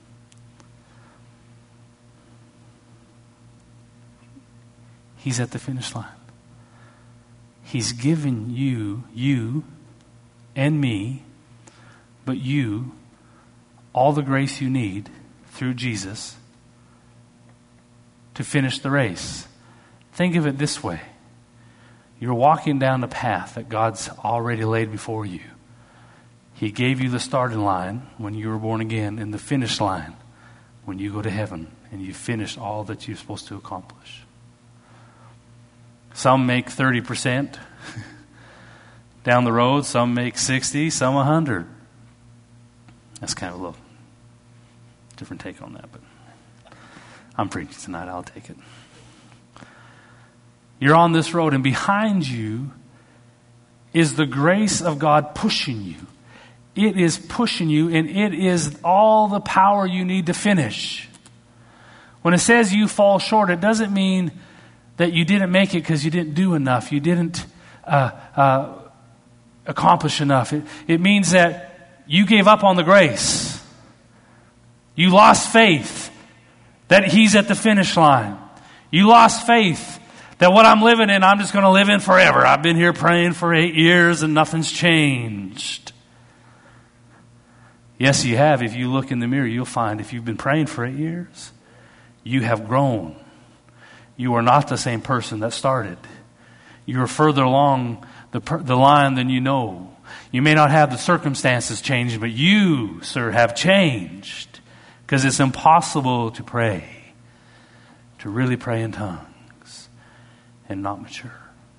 He's at the finish line. He's given you, you and me, but you, all the grace you need through Jesus to finish the race. Think of it this way. You're walking down the path that God's already laid before you. He gave you the starting line when you were born again and the finish line when you go to heaven and you finish all that you're supposed to accomplish. Some make thirty percent down the road. Some make sixty, some one hundred. That's kind of a little different take on that, but I'm preaching tonight. I'll take it. You're on this road, and behind you is the grace of God pushing you. It is pushing you, and it is all the power you need to finish. When it says you fall short, it doesn't mean that you didn't make it because you didn't do enough. You didn't uh, uh, accomplish enough. It, it means that you gave up on the grace. You lost faith that He's at the finish line. You lost faith that what I'm living in, I'm just going to live in forever. I've been here praying for eight years and nothing's changed. Yes, you have. If you look in the mirror, you'll find if you've been praying for eight years, you have grown. You are not the same person that started. You are further along the, the line than you know. You may not have the circumstances changed, but you, sir, have changed. Because it's impossible to pray, to really pray in tongues, and not mature.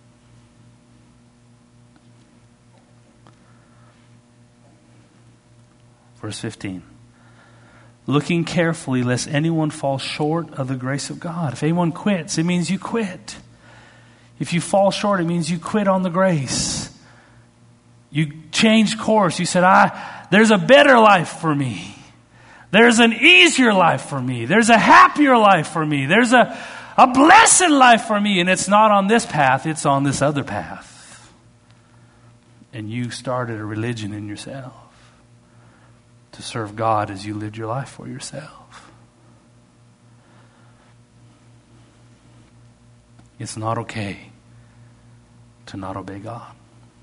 Verse fifteen. Looking carefully lest anyone fall short of the grace of God. If anyone quits, it means you quit. If you fall short, it means you quit on the grace. You changed course. You said, I, there's a better life for me. There's an easier life for me. There's a happier life for me. There's a, a blessed life for me. And it's not on this path, it's on this other path. And you started a religion in yourself to serve God as you lived your life for yourself. It's not okay to not obey God.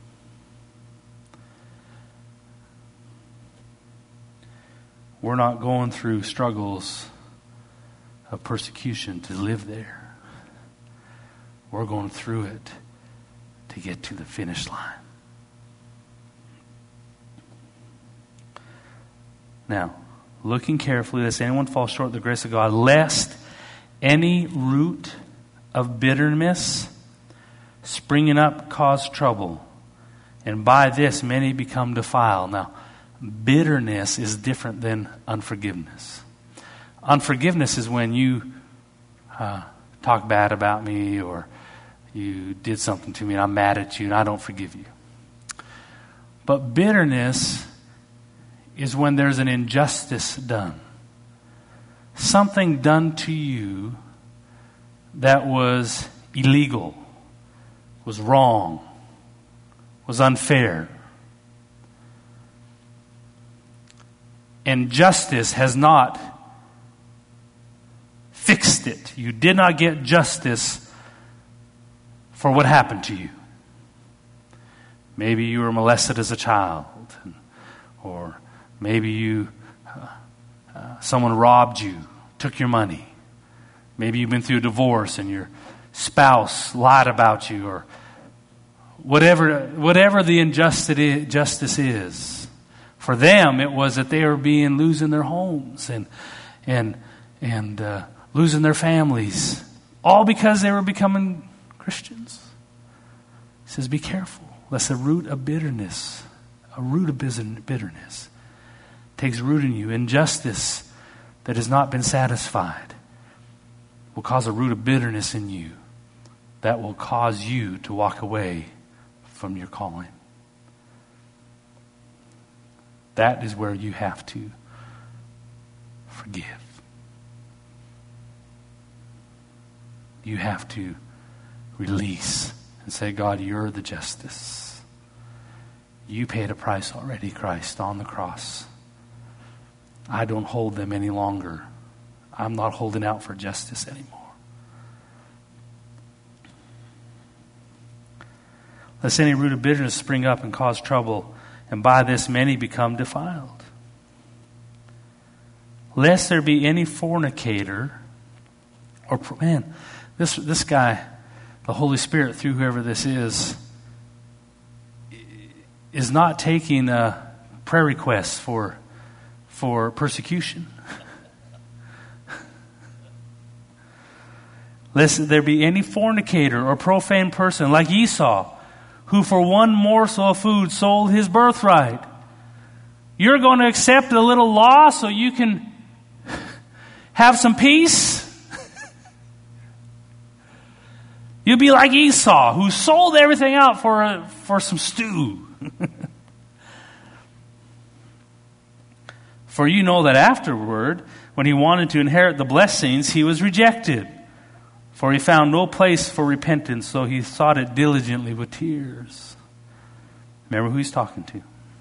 We're not going through struggles of persecution to live there. We're going through it to get to the finish line. Now, looking carefully, lest anyone fall short of the grace of God, lest any root of bitterness springing up cause trouble, and by this many become defiled. Now, bitterness is different than unforgiveness. Unforgiveness is when you uh, talk bad about me, or you did something to me and I'm mad at you and I don't forgive you. But bitterness is when there's an injustice done. Something done to you that was illegal, was wrong, was unfair. And justice has not fixed it. You did not get justice for what happened to you. Maybe you were molested as a child, or maybe you, uh, uh, someone robbed you, took your money. Maybe you've been through a divorce and your spouse lied about you, or whatever, whatever the injustice is. For them, it was that they were being losing their homes and and and uh, losing their families, all because they were becoming Christians. He says, "Be careful, lest a root of bitterness, a root of bitterness, takes root in you. Injustice that has not been satisfied will cause a root of bitterness in you that will cause you to walk away from your calling." That is where you have to forgive. You have to release and say, God, you're the justice. You paid a price already, Christ, on the cross. I don't hold them any longer. I'm not holding out for justice anymore. Lest any root of bitterness spring up and cause trouble, and by this many become defiled. Lest there be any fornicator, or man, this this guy, the Holy Spirit, through whoever this is, is not taking a prayer requests for for persecution. Lest there be any fornicator or profane person like Esau, who for one morsel of food sold his birthright. You're going to accept a little law so you can have some peace? You'll be like Esau, who sold everything out for, for some stew. For you know that afterward, when he wanted to inherit the blessings, he was rejected. For he found no place for repentance, so he sought it diligently with tears. Remember who he's talking to.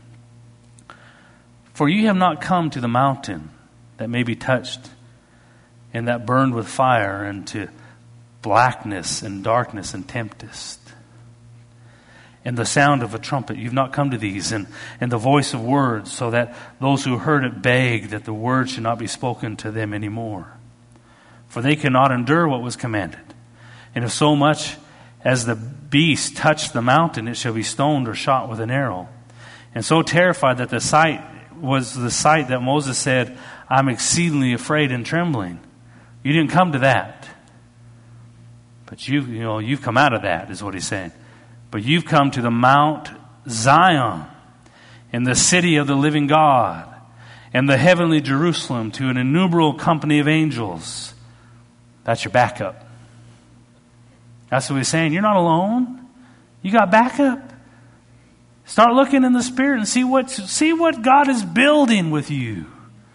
For you have not come to the mountain that may be touched and that burned with fire, and to blackness and darkness and tempest, and the sound of a trumpet. You've not come to these, and, and the voice of words, so that those who heard it begged that the word should not be spoken to them anymore. For they could not endure what was commanded. And if so much as the beast touched the mountain, it shall be stoned or shot with an arrow. And so terrified that the sight was the sight that Moses said, I'm exceedingly afraid and trembling. You didn't come to that. But you, you know, you've come out of that, is what he's saying. But you've come to the Mount Zion, and the city of the living God, and the heavenly Jerusalem, to an innumerable company of angels. That's your backup. That's what he's saying. You're not alone. You got backup. Start looking in the Spirit and see what, see what God is building with you.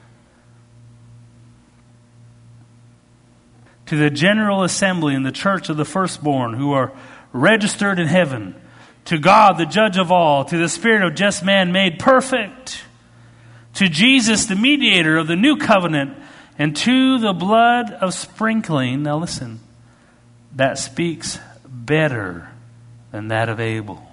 To the general assembly in the church of the firstborn who are registered in heaven, to God, the judge of all, to the Spirit of just man made perfect, to Jesus, the mediator of the new covenant, and to the blood of sprinkling, now listen, that speaks better than that of Abel.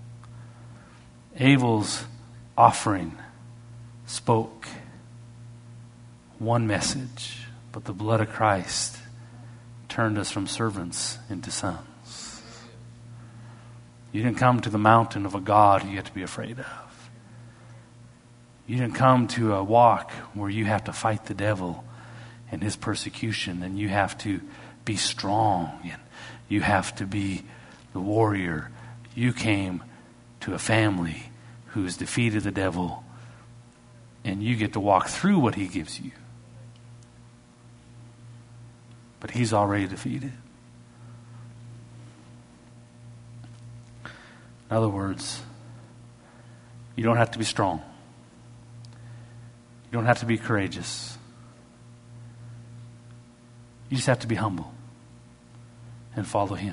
Abel's offering spoke one message, but the blood of Christ turned us from servants into sons. You didn't come to the mountain of a God you have to be afraid of. You didn't come to a walk where you have to fight the devil and his persecution, and you have to be strong, and you have to be the warrior. You came to a family who has defeated the devil, and you get to walk through what he gives you. But he's already defeated. In other words, you don't have to be strong. You don't have to be courageous. You just have to be humble and follow him.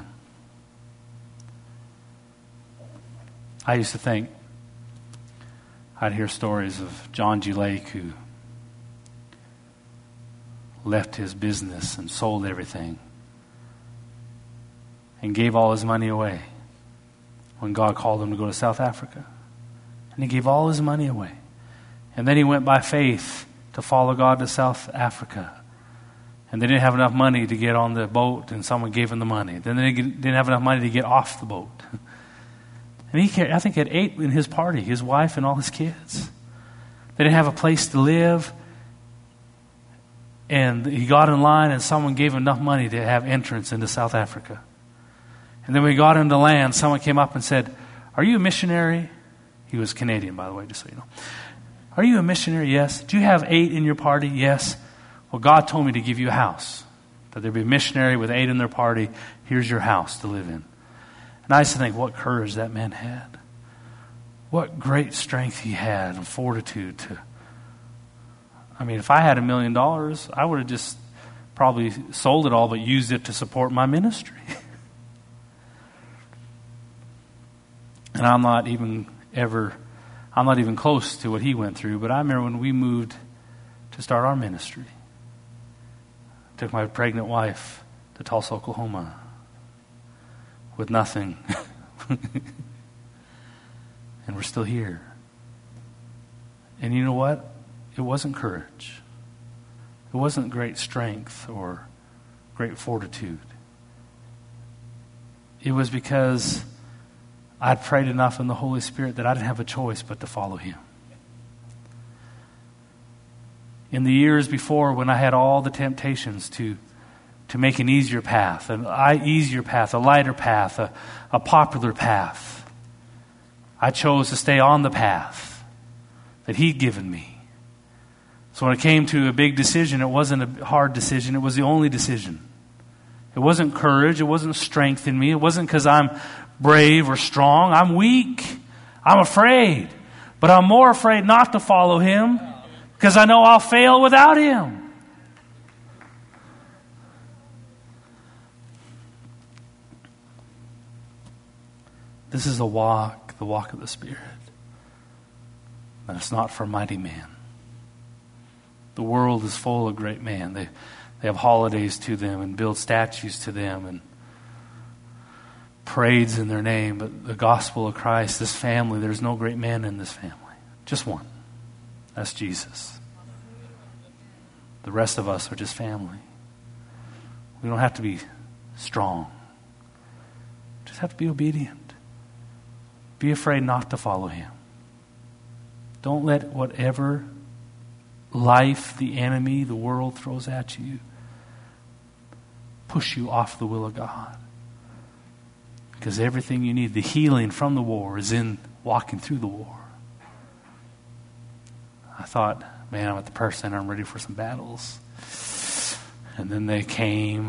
I used to think, I'd hear stories of John G. Lake, who left his business and sold everything and gave all his money away when God called him to go to South Africa. And he gave all his money away. And then he went by faith to follow God to South Africa. And they didn't have enough money to get on the boat, and someone gave him the money. Then they didn't have enough money to get off the boat. And he, I think, had eight in his party, his wife and all his kids. They didn't have a place to live. And he got in line, and someone gave him enough money to have entrance into South Africa. And then when he got into land, someone came up and said, "Are you a missionary?" He was Canadian, by the way, just so you know. "Are you a missionary?" "Yes." "Do you have eight in your party?" "Yes." "Well, God told me to give you a house, that there'd be a missionary with eight in their party. Here's your house to live in." And I used to think what courage that man had. What great strength he had and fortitude to... I mean, if I had a million dollars, I would have just probably sold it all but used it to support my ministry. And I'm not even ever, I'm not even close to what he went through, but I remember when we moved to start our ministry. I took my pregnant wife to Tulsa, Oklahoma with nothing. And we're still here. And you know what? It wasn't courage. It wasn't great strength or great fortitude. It was because I'd prayed enough in the Holy Spirit that I didn't have a choice but to follow him. In the years before, when I had all the temptations to, to make an easier path, an easier path, a lighter path, a, a popular path, I chose to stay on the path that he'd given me. So when it came to a big decision, it wasn't a hard decision. It was the only decision. It wasn't courage. It wasn't strength in me. It wasn't because I'm brave or strong. I'm weak. I'm afraid. But I'm more afraid not to follow him because I know I'll fail without him. This is a walk, the walk of the Spirit. But it's not for mighty men. The world is full of great men. They, they have holidays to them and build statues to them and parades in their name. But the gospel of Christ, this family, there's no great man in this family. Just one. That's Jesus. The rest of us are just family. We don't have to be strong. Just have to be obedient. Be afraid not to follow him. Don't let whatever life, the enemy, the world throws at you push you off the will of God. Because everything you need, the healing from the war, is in walking through the war. I thought, man, I'm at the prayer center, I'm ready for some battles. And then they came.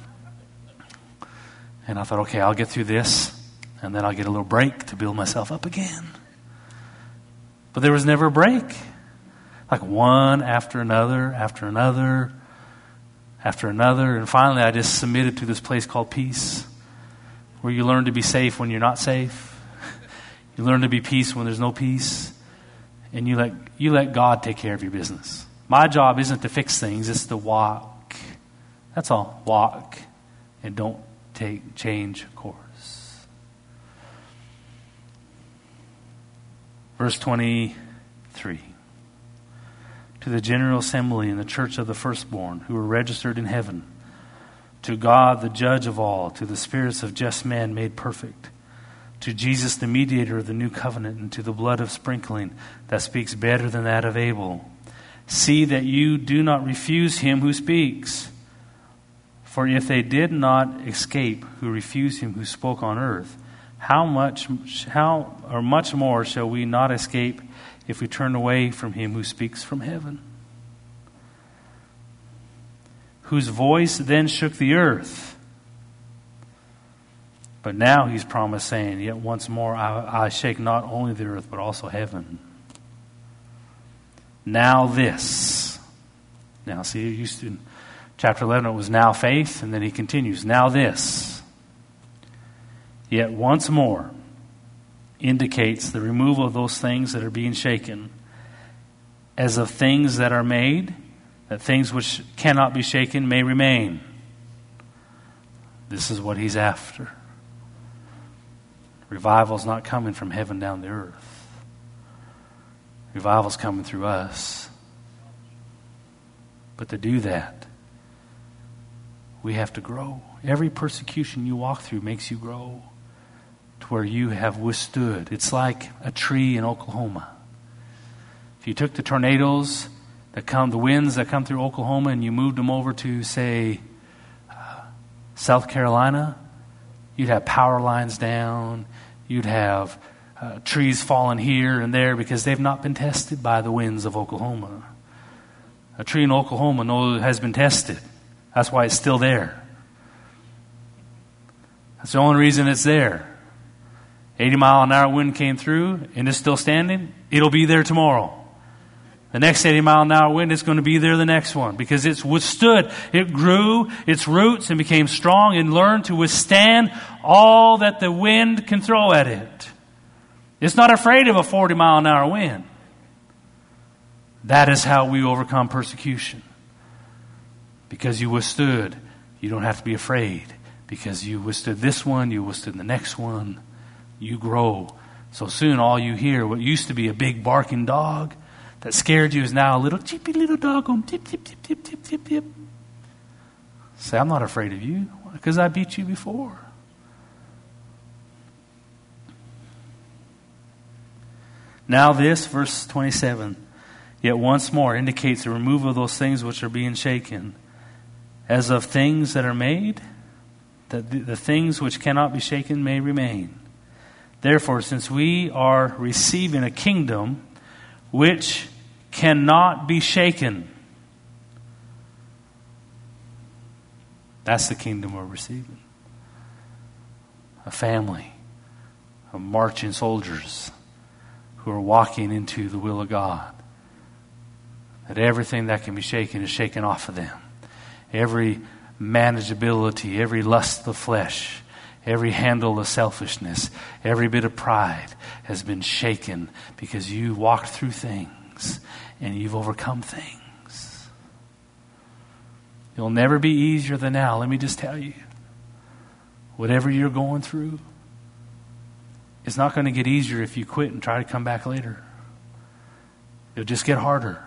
And I thought, okay, I'll get through this. And then I'll get a little break to build myself up again. But there was never a break. Like one after another, after another, after another. And finally I just submitted to this place called peace, where you learn to be safe when you're not safe. You learn to be peace when there's no peace. And you let you let God take care of your business. My job isn't to fix things, it's to walk. That's all. Walk. And don't take change course. Verse twenty-three. To the general assembly in the church of the firstborn who are registered in heaven, to God the judge of all, to the spirits of just men made perfect, to Jesus the mediator of the new covenant, and to the blood of sprinkling that speaks better than that of Abel. See that you do not refuse him who speaks. For if they did not escape who refused him who spoke on earth, how much, how or much more shall we not escape if we turn away from him who speaks from heaven? Whose voice then shook the earth. But now he's promised, saying, yet once more I, I shake not only the earth, but also heaven. Now this. Now see, you used to, in chapter eleven, it was now faith, and then he continues, now this. Yet once more indicates the removal of those things that are being shaken, as of things that are made, that things which cannot be shaken may remain. This is what he's after. Revival is not coming from heaven down to earth. Revival is coming through us. But to do that, we have to grow. Every persecution you walk through makes you grow to where you have withstood. It's like a tree in Oklahoma. If you took the tornadoes that come, the winds that come through Oklahoma, and you moved them over to, say, uh, South Carolina, you'd have power lines down. You'd have uh, trees falling here and there because they've not been tested by the winds of Oklahoma. A tree in Oklahoma knows, has been tested. That's why it's still there. That's the only reason it's there. eighty mile an hour wind came through and it's still standing. It'll be there tomorrow. The next eighty mile an hour wind is going to be there the next one because it's withstood. It grew its roots and became strong and learned to withstand all that the wind can throw at it. It's not afraid of a forty mile an hour wind. That is how we overcome persecution. Because you withstood, you don't have to be afraid. Because you withstood this one, you withstood the next one. You grow. So soon all you hear, what used to be a big barking dog that scared you, is now a little chippy little dog going tip, tip, tip, tip, tip, tip, tip. Say, I'm not afraid of you because I beat you before. Now this, verse twenty-seven, yet once more indicates the removal of those things which are being shaken, as of things that are made, that the, the things which cannot be shaken may remain. Therefore, since we are receiving a kingdom which cannot be shaken, that's the kingdom we're receiving. A family of marching soldiers who are walking into the will of God. That everything that can be shaken is shaken off of them. Every manageability, every lust of the flesh, Every handle of selfishness, every bit of pride has been shaken because you walked through things and you've overcome things. It'll never be easier than now. Let me just tell you. Whatever you're going through, it's not going to get easier if you quit and try to come back later. It'll just get harder.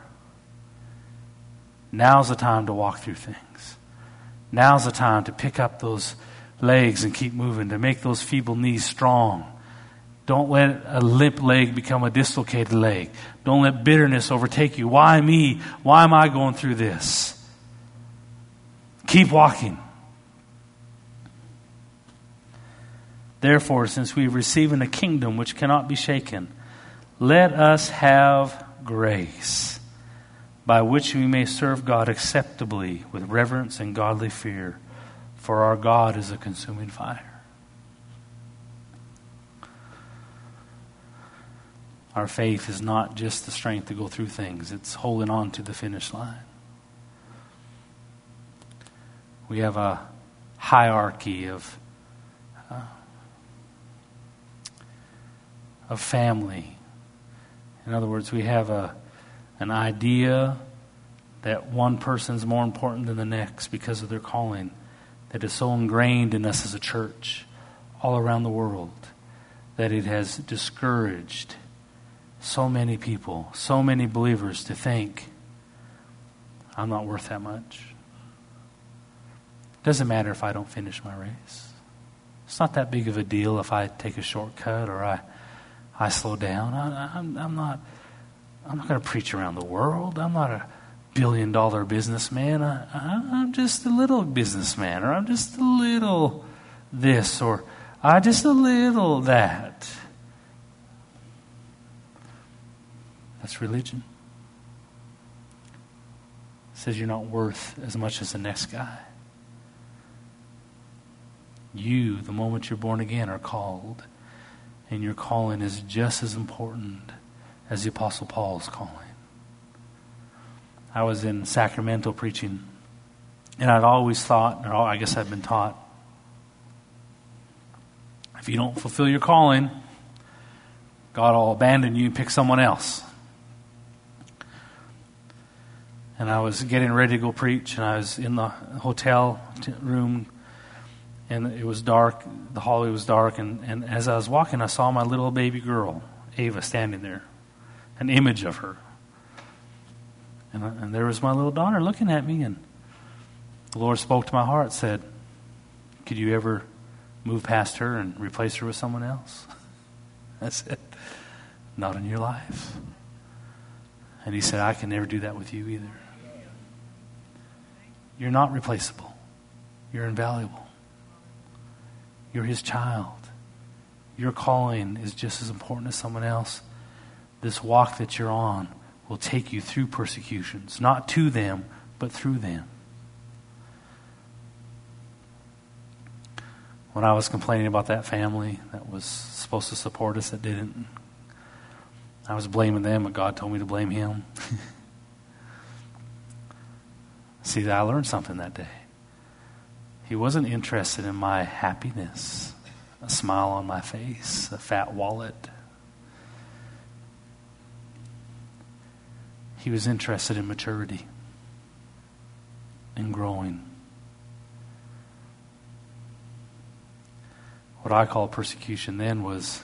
Now's the time to walk through things. Now's the time to pick up those legs and keep moving, to make those feeble knees strong. Don't let a limp leg become a dislocated leg. Don't let bitterness overtake you. Why me? Why am I going through this? Keep walking. Therefore, since we have received a kingdom which cannot be shaken, let us have grace, by which we may serve God acceptably with reverence and godly fear, for our God is a consuming fire. Our faith is not just the strength to go through things, it's holding on to the finish line. We have a hierarchy of uh, of family. In other words, we have a an idea that one person's more important than the next because of their calling, that is so ingrained in us as a church all around the world that it has discouraged so many people, so many believers to think, I'm not worth that much. It doesn't matter if I don't finish my race. It's not that big of a deal if I take a shortcut or I I slow down. I, I'm, I'm not. I'm not going to preach around the world. I'm not a billion dollar businessman. I, I, I'm just a little businessman, or I'm just a little this, or I just a little that. That's religion. It says you're not worth as much as the next guy. You, the moment you're born again, are called. And your calling is just as important as the Apostle Paul's calling. I was in Sacramento preaching, and I'd always thought, or I guess I've been taught, if you don't fulfill your calling, God will abandon you and pick someone else. And I was getting ready to go preach, and I was in the hotel room, and it was dark. The hallway was dark, and, and as I was walking, I saw my little baby girl, Ava, standing there, an image of her. And, and there was my little daughter looking at me, and the Lord spoke to my heart, said, could you ever move past her and replace her with someone else? I said, not in your life. And he said, I can never do that with you either. You're not replaceable. You're invaluable. You're his child. Your calling is just as important as someone else. This walk that you're on will take you through persecutions, not to them, but through them. When I was complaining about that family that was supposed to support us that didn't, I was blaming them, but God told me to blame him. See, I learned something that day. He wasn't interested in my happiness, a smile on my face, a fat wallet. He was interested in maturity and growing. What I call persecution then was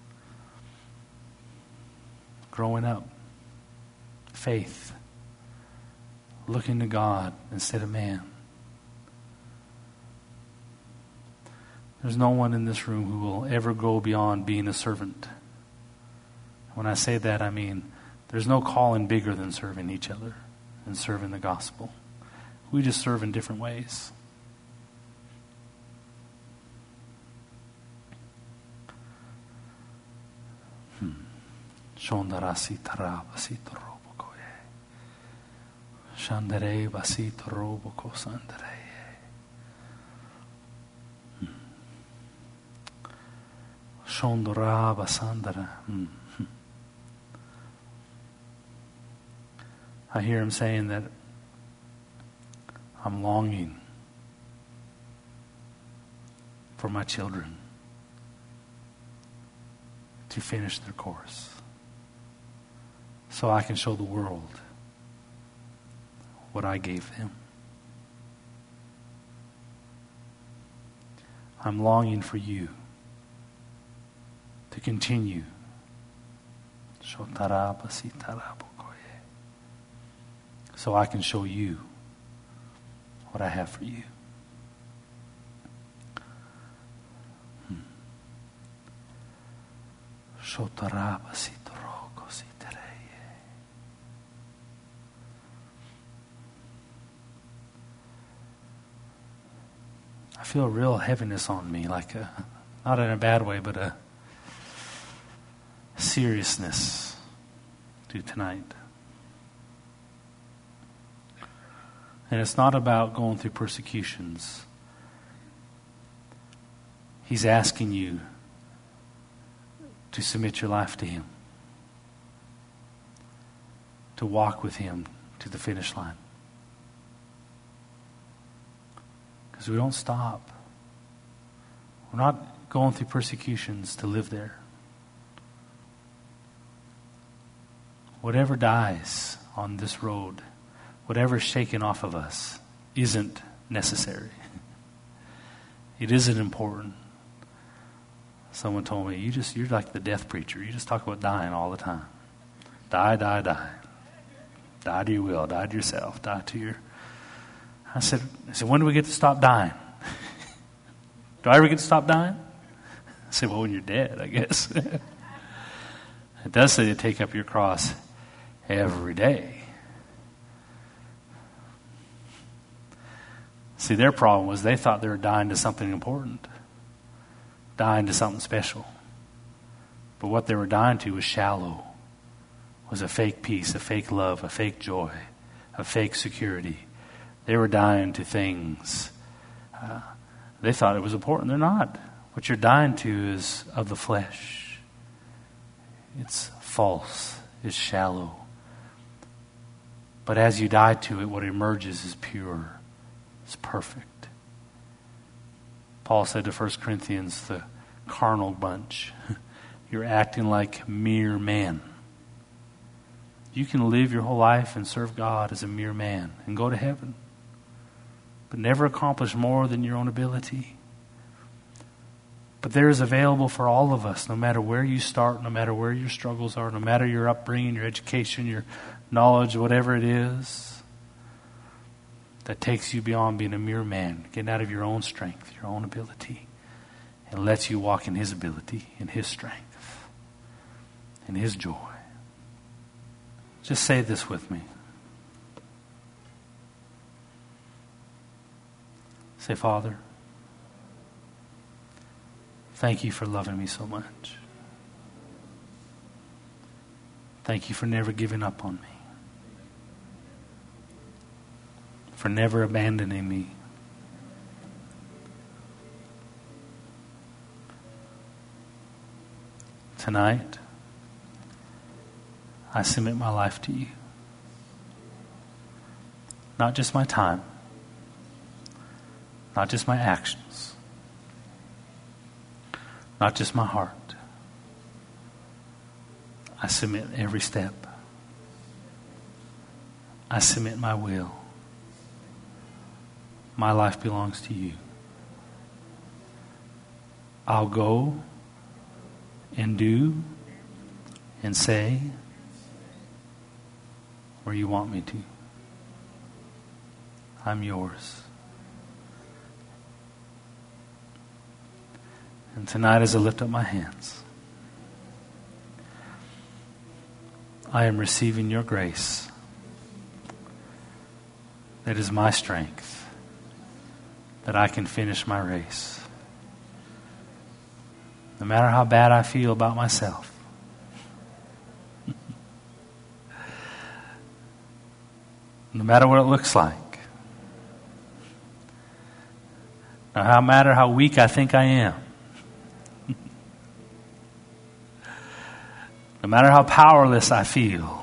growing up, faith, looking to God instead of man. There's no one in this room who will ever go beyond being a servant. When I say that, I mean there's no calling bigger than serving each other and serving the gospel. We just serve in different ways. Shondarasi tarabasi robokoe. Shandere basito roboko sandere. Shondora basandara. I hear him saying that I'm longing for my children. to finish their course, so I can show the world what I gave them. I'm longing for you to continue so I can show you what I have for you. Hmm. I feel a real heaviness on me, like a, not in a bad way, but a seriousness to tonight. And it's not about going through persecutions. He's asking you to submit your life to Him, to walk with Him to the finish line. Because we don't stop. We're not going through persecutions to live there. Whatever dies on this road, whatever's shaken off of us, isn't necessary. It isn't important. Someone told me, you just, you're like the death preacher. You just talk about dying all the time. Die, die, die. Die to your will. Die to yourself. Die to your... I said, I said, when do we get to stop dying? Do I ever get to stop dying? I said, well, when you're dead, I guess. It does say to take up your cross every day. See, their problem was they thought they were dying to something important, dying to something special. But what they were dying to was shallow, was a fake peace, a fake love, a fake joy, a fake security. They were dying to things. Uh, they thought it was important. They're not. What you're dying to is of the flesh. It's false. It's shallow. But as you die to it, what emerges is pure. It's perfect. Paul said to First Corinthians, the carnal bunch, you're acting like mere men. You can live your whole life and serve God as a mere man and go to heaven, but never accomplish more than your own ability. But there is available for all of us, no matter where you start, no matter where your struggles are, no matter your upbringing, your education, your knowledge, whatever it is, that takes you beyond being a mere man, getting out of your own strength, your own ability, and lets you walk in His ability, in His strength, in His joy. Just say this with me. Say, Father, thank you for loving me so much. Thank you for never giving up on me, for never abandoning me. Tonight, I submit my life to you. Not just my time, not just my actions, not just my heart. I submit every step. I submit my will. My life belongs to you. I'll go and do and say where you want me to. I'm yours. And tonight, as I lift up my hands, I am receiving your grace. That is my strength, that I can finish my race. No matter how bad I feel about myself, no matter what it looks like, no matter how weak I think I am, no matter how powerless I feel,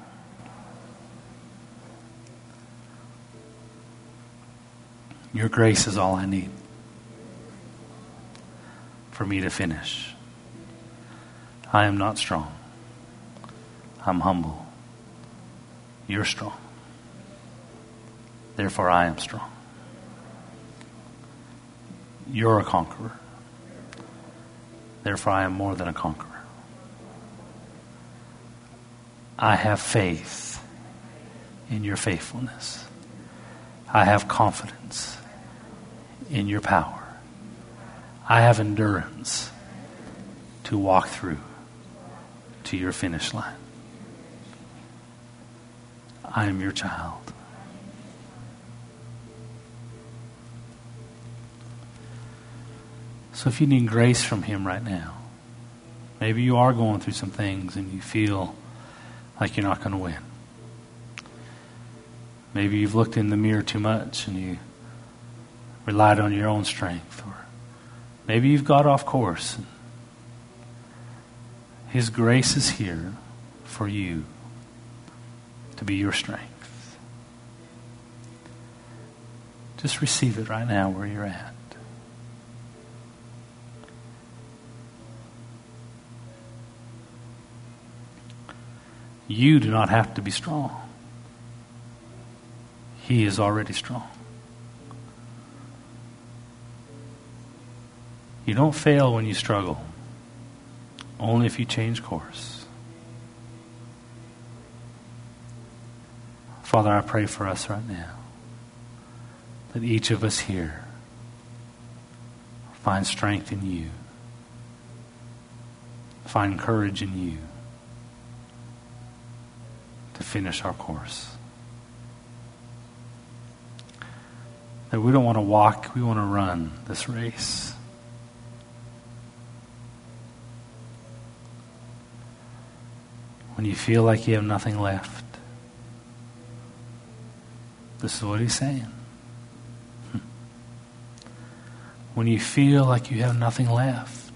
your grace is all I need for me to finish. I am not strong. I'm humble. You're strong. Therefore, I am strong. You're a conqueror. Therefore, I am more than a conqueror. I have faith in your faithfulness. I have confidence in your power. I have endurance to walk through to your finish line. I am your child. So if you need grace from him right now, maybe you are going through some things and you feel like you're not going to win. Maybe you've looked in the mirror too much and you relied on your own strength. Or maybe you've got off course. His grace is here for you to be your strength. Just receive it right now where you're at. You do not have to be strong. He is already strong. You don't fail when you struggle, only if you change course. Father, I pray for us right now that each of us here find strength in you, find courage in you to finish our course. That we don't want to walk, we want to run this race. When you feel like you have nothing left, this is what he's saying. When you feel like you have nothing left,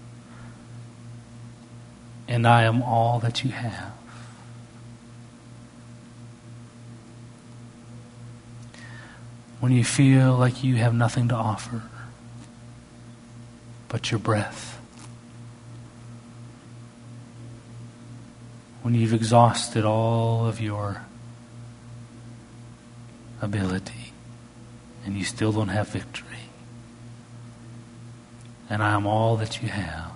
and I am all that you have. When you feel like you have nothing to offer but your breath. When you've exhausted all of your ability and you still don't have victory. And I am all that you have.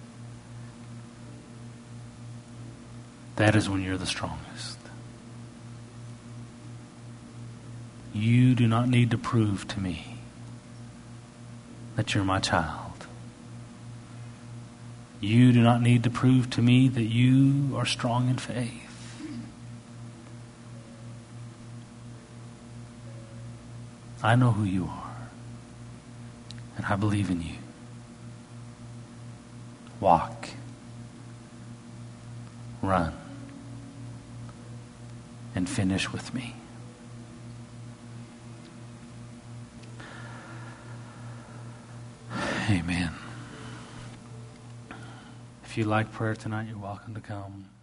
That is when you're the strongest. You do not need to prove to me that you're my child. You do not need to prove to me that you are strong in faith. I know who you are, and I believe in you. Walk, run, and finish with me. Amen. If you like prayer tonight, you're welcome to come.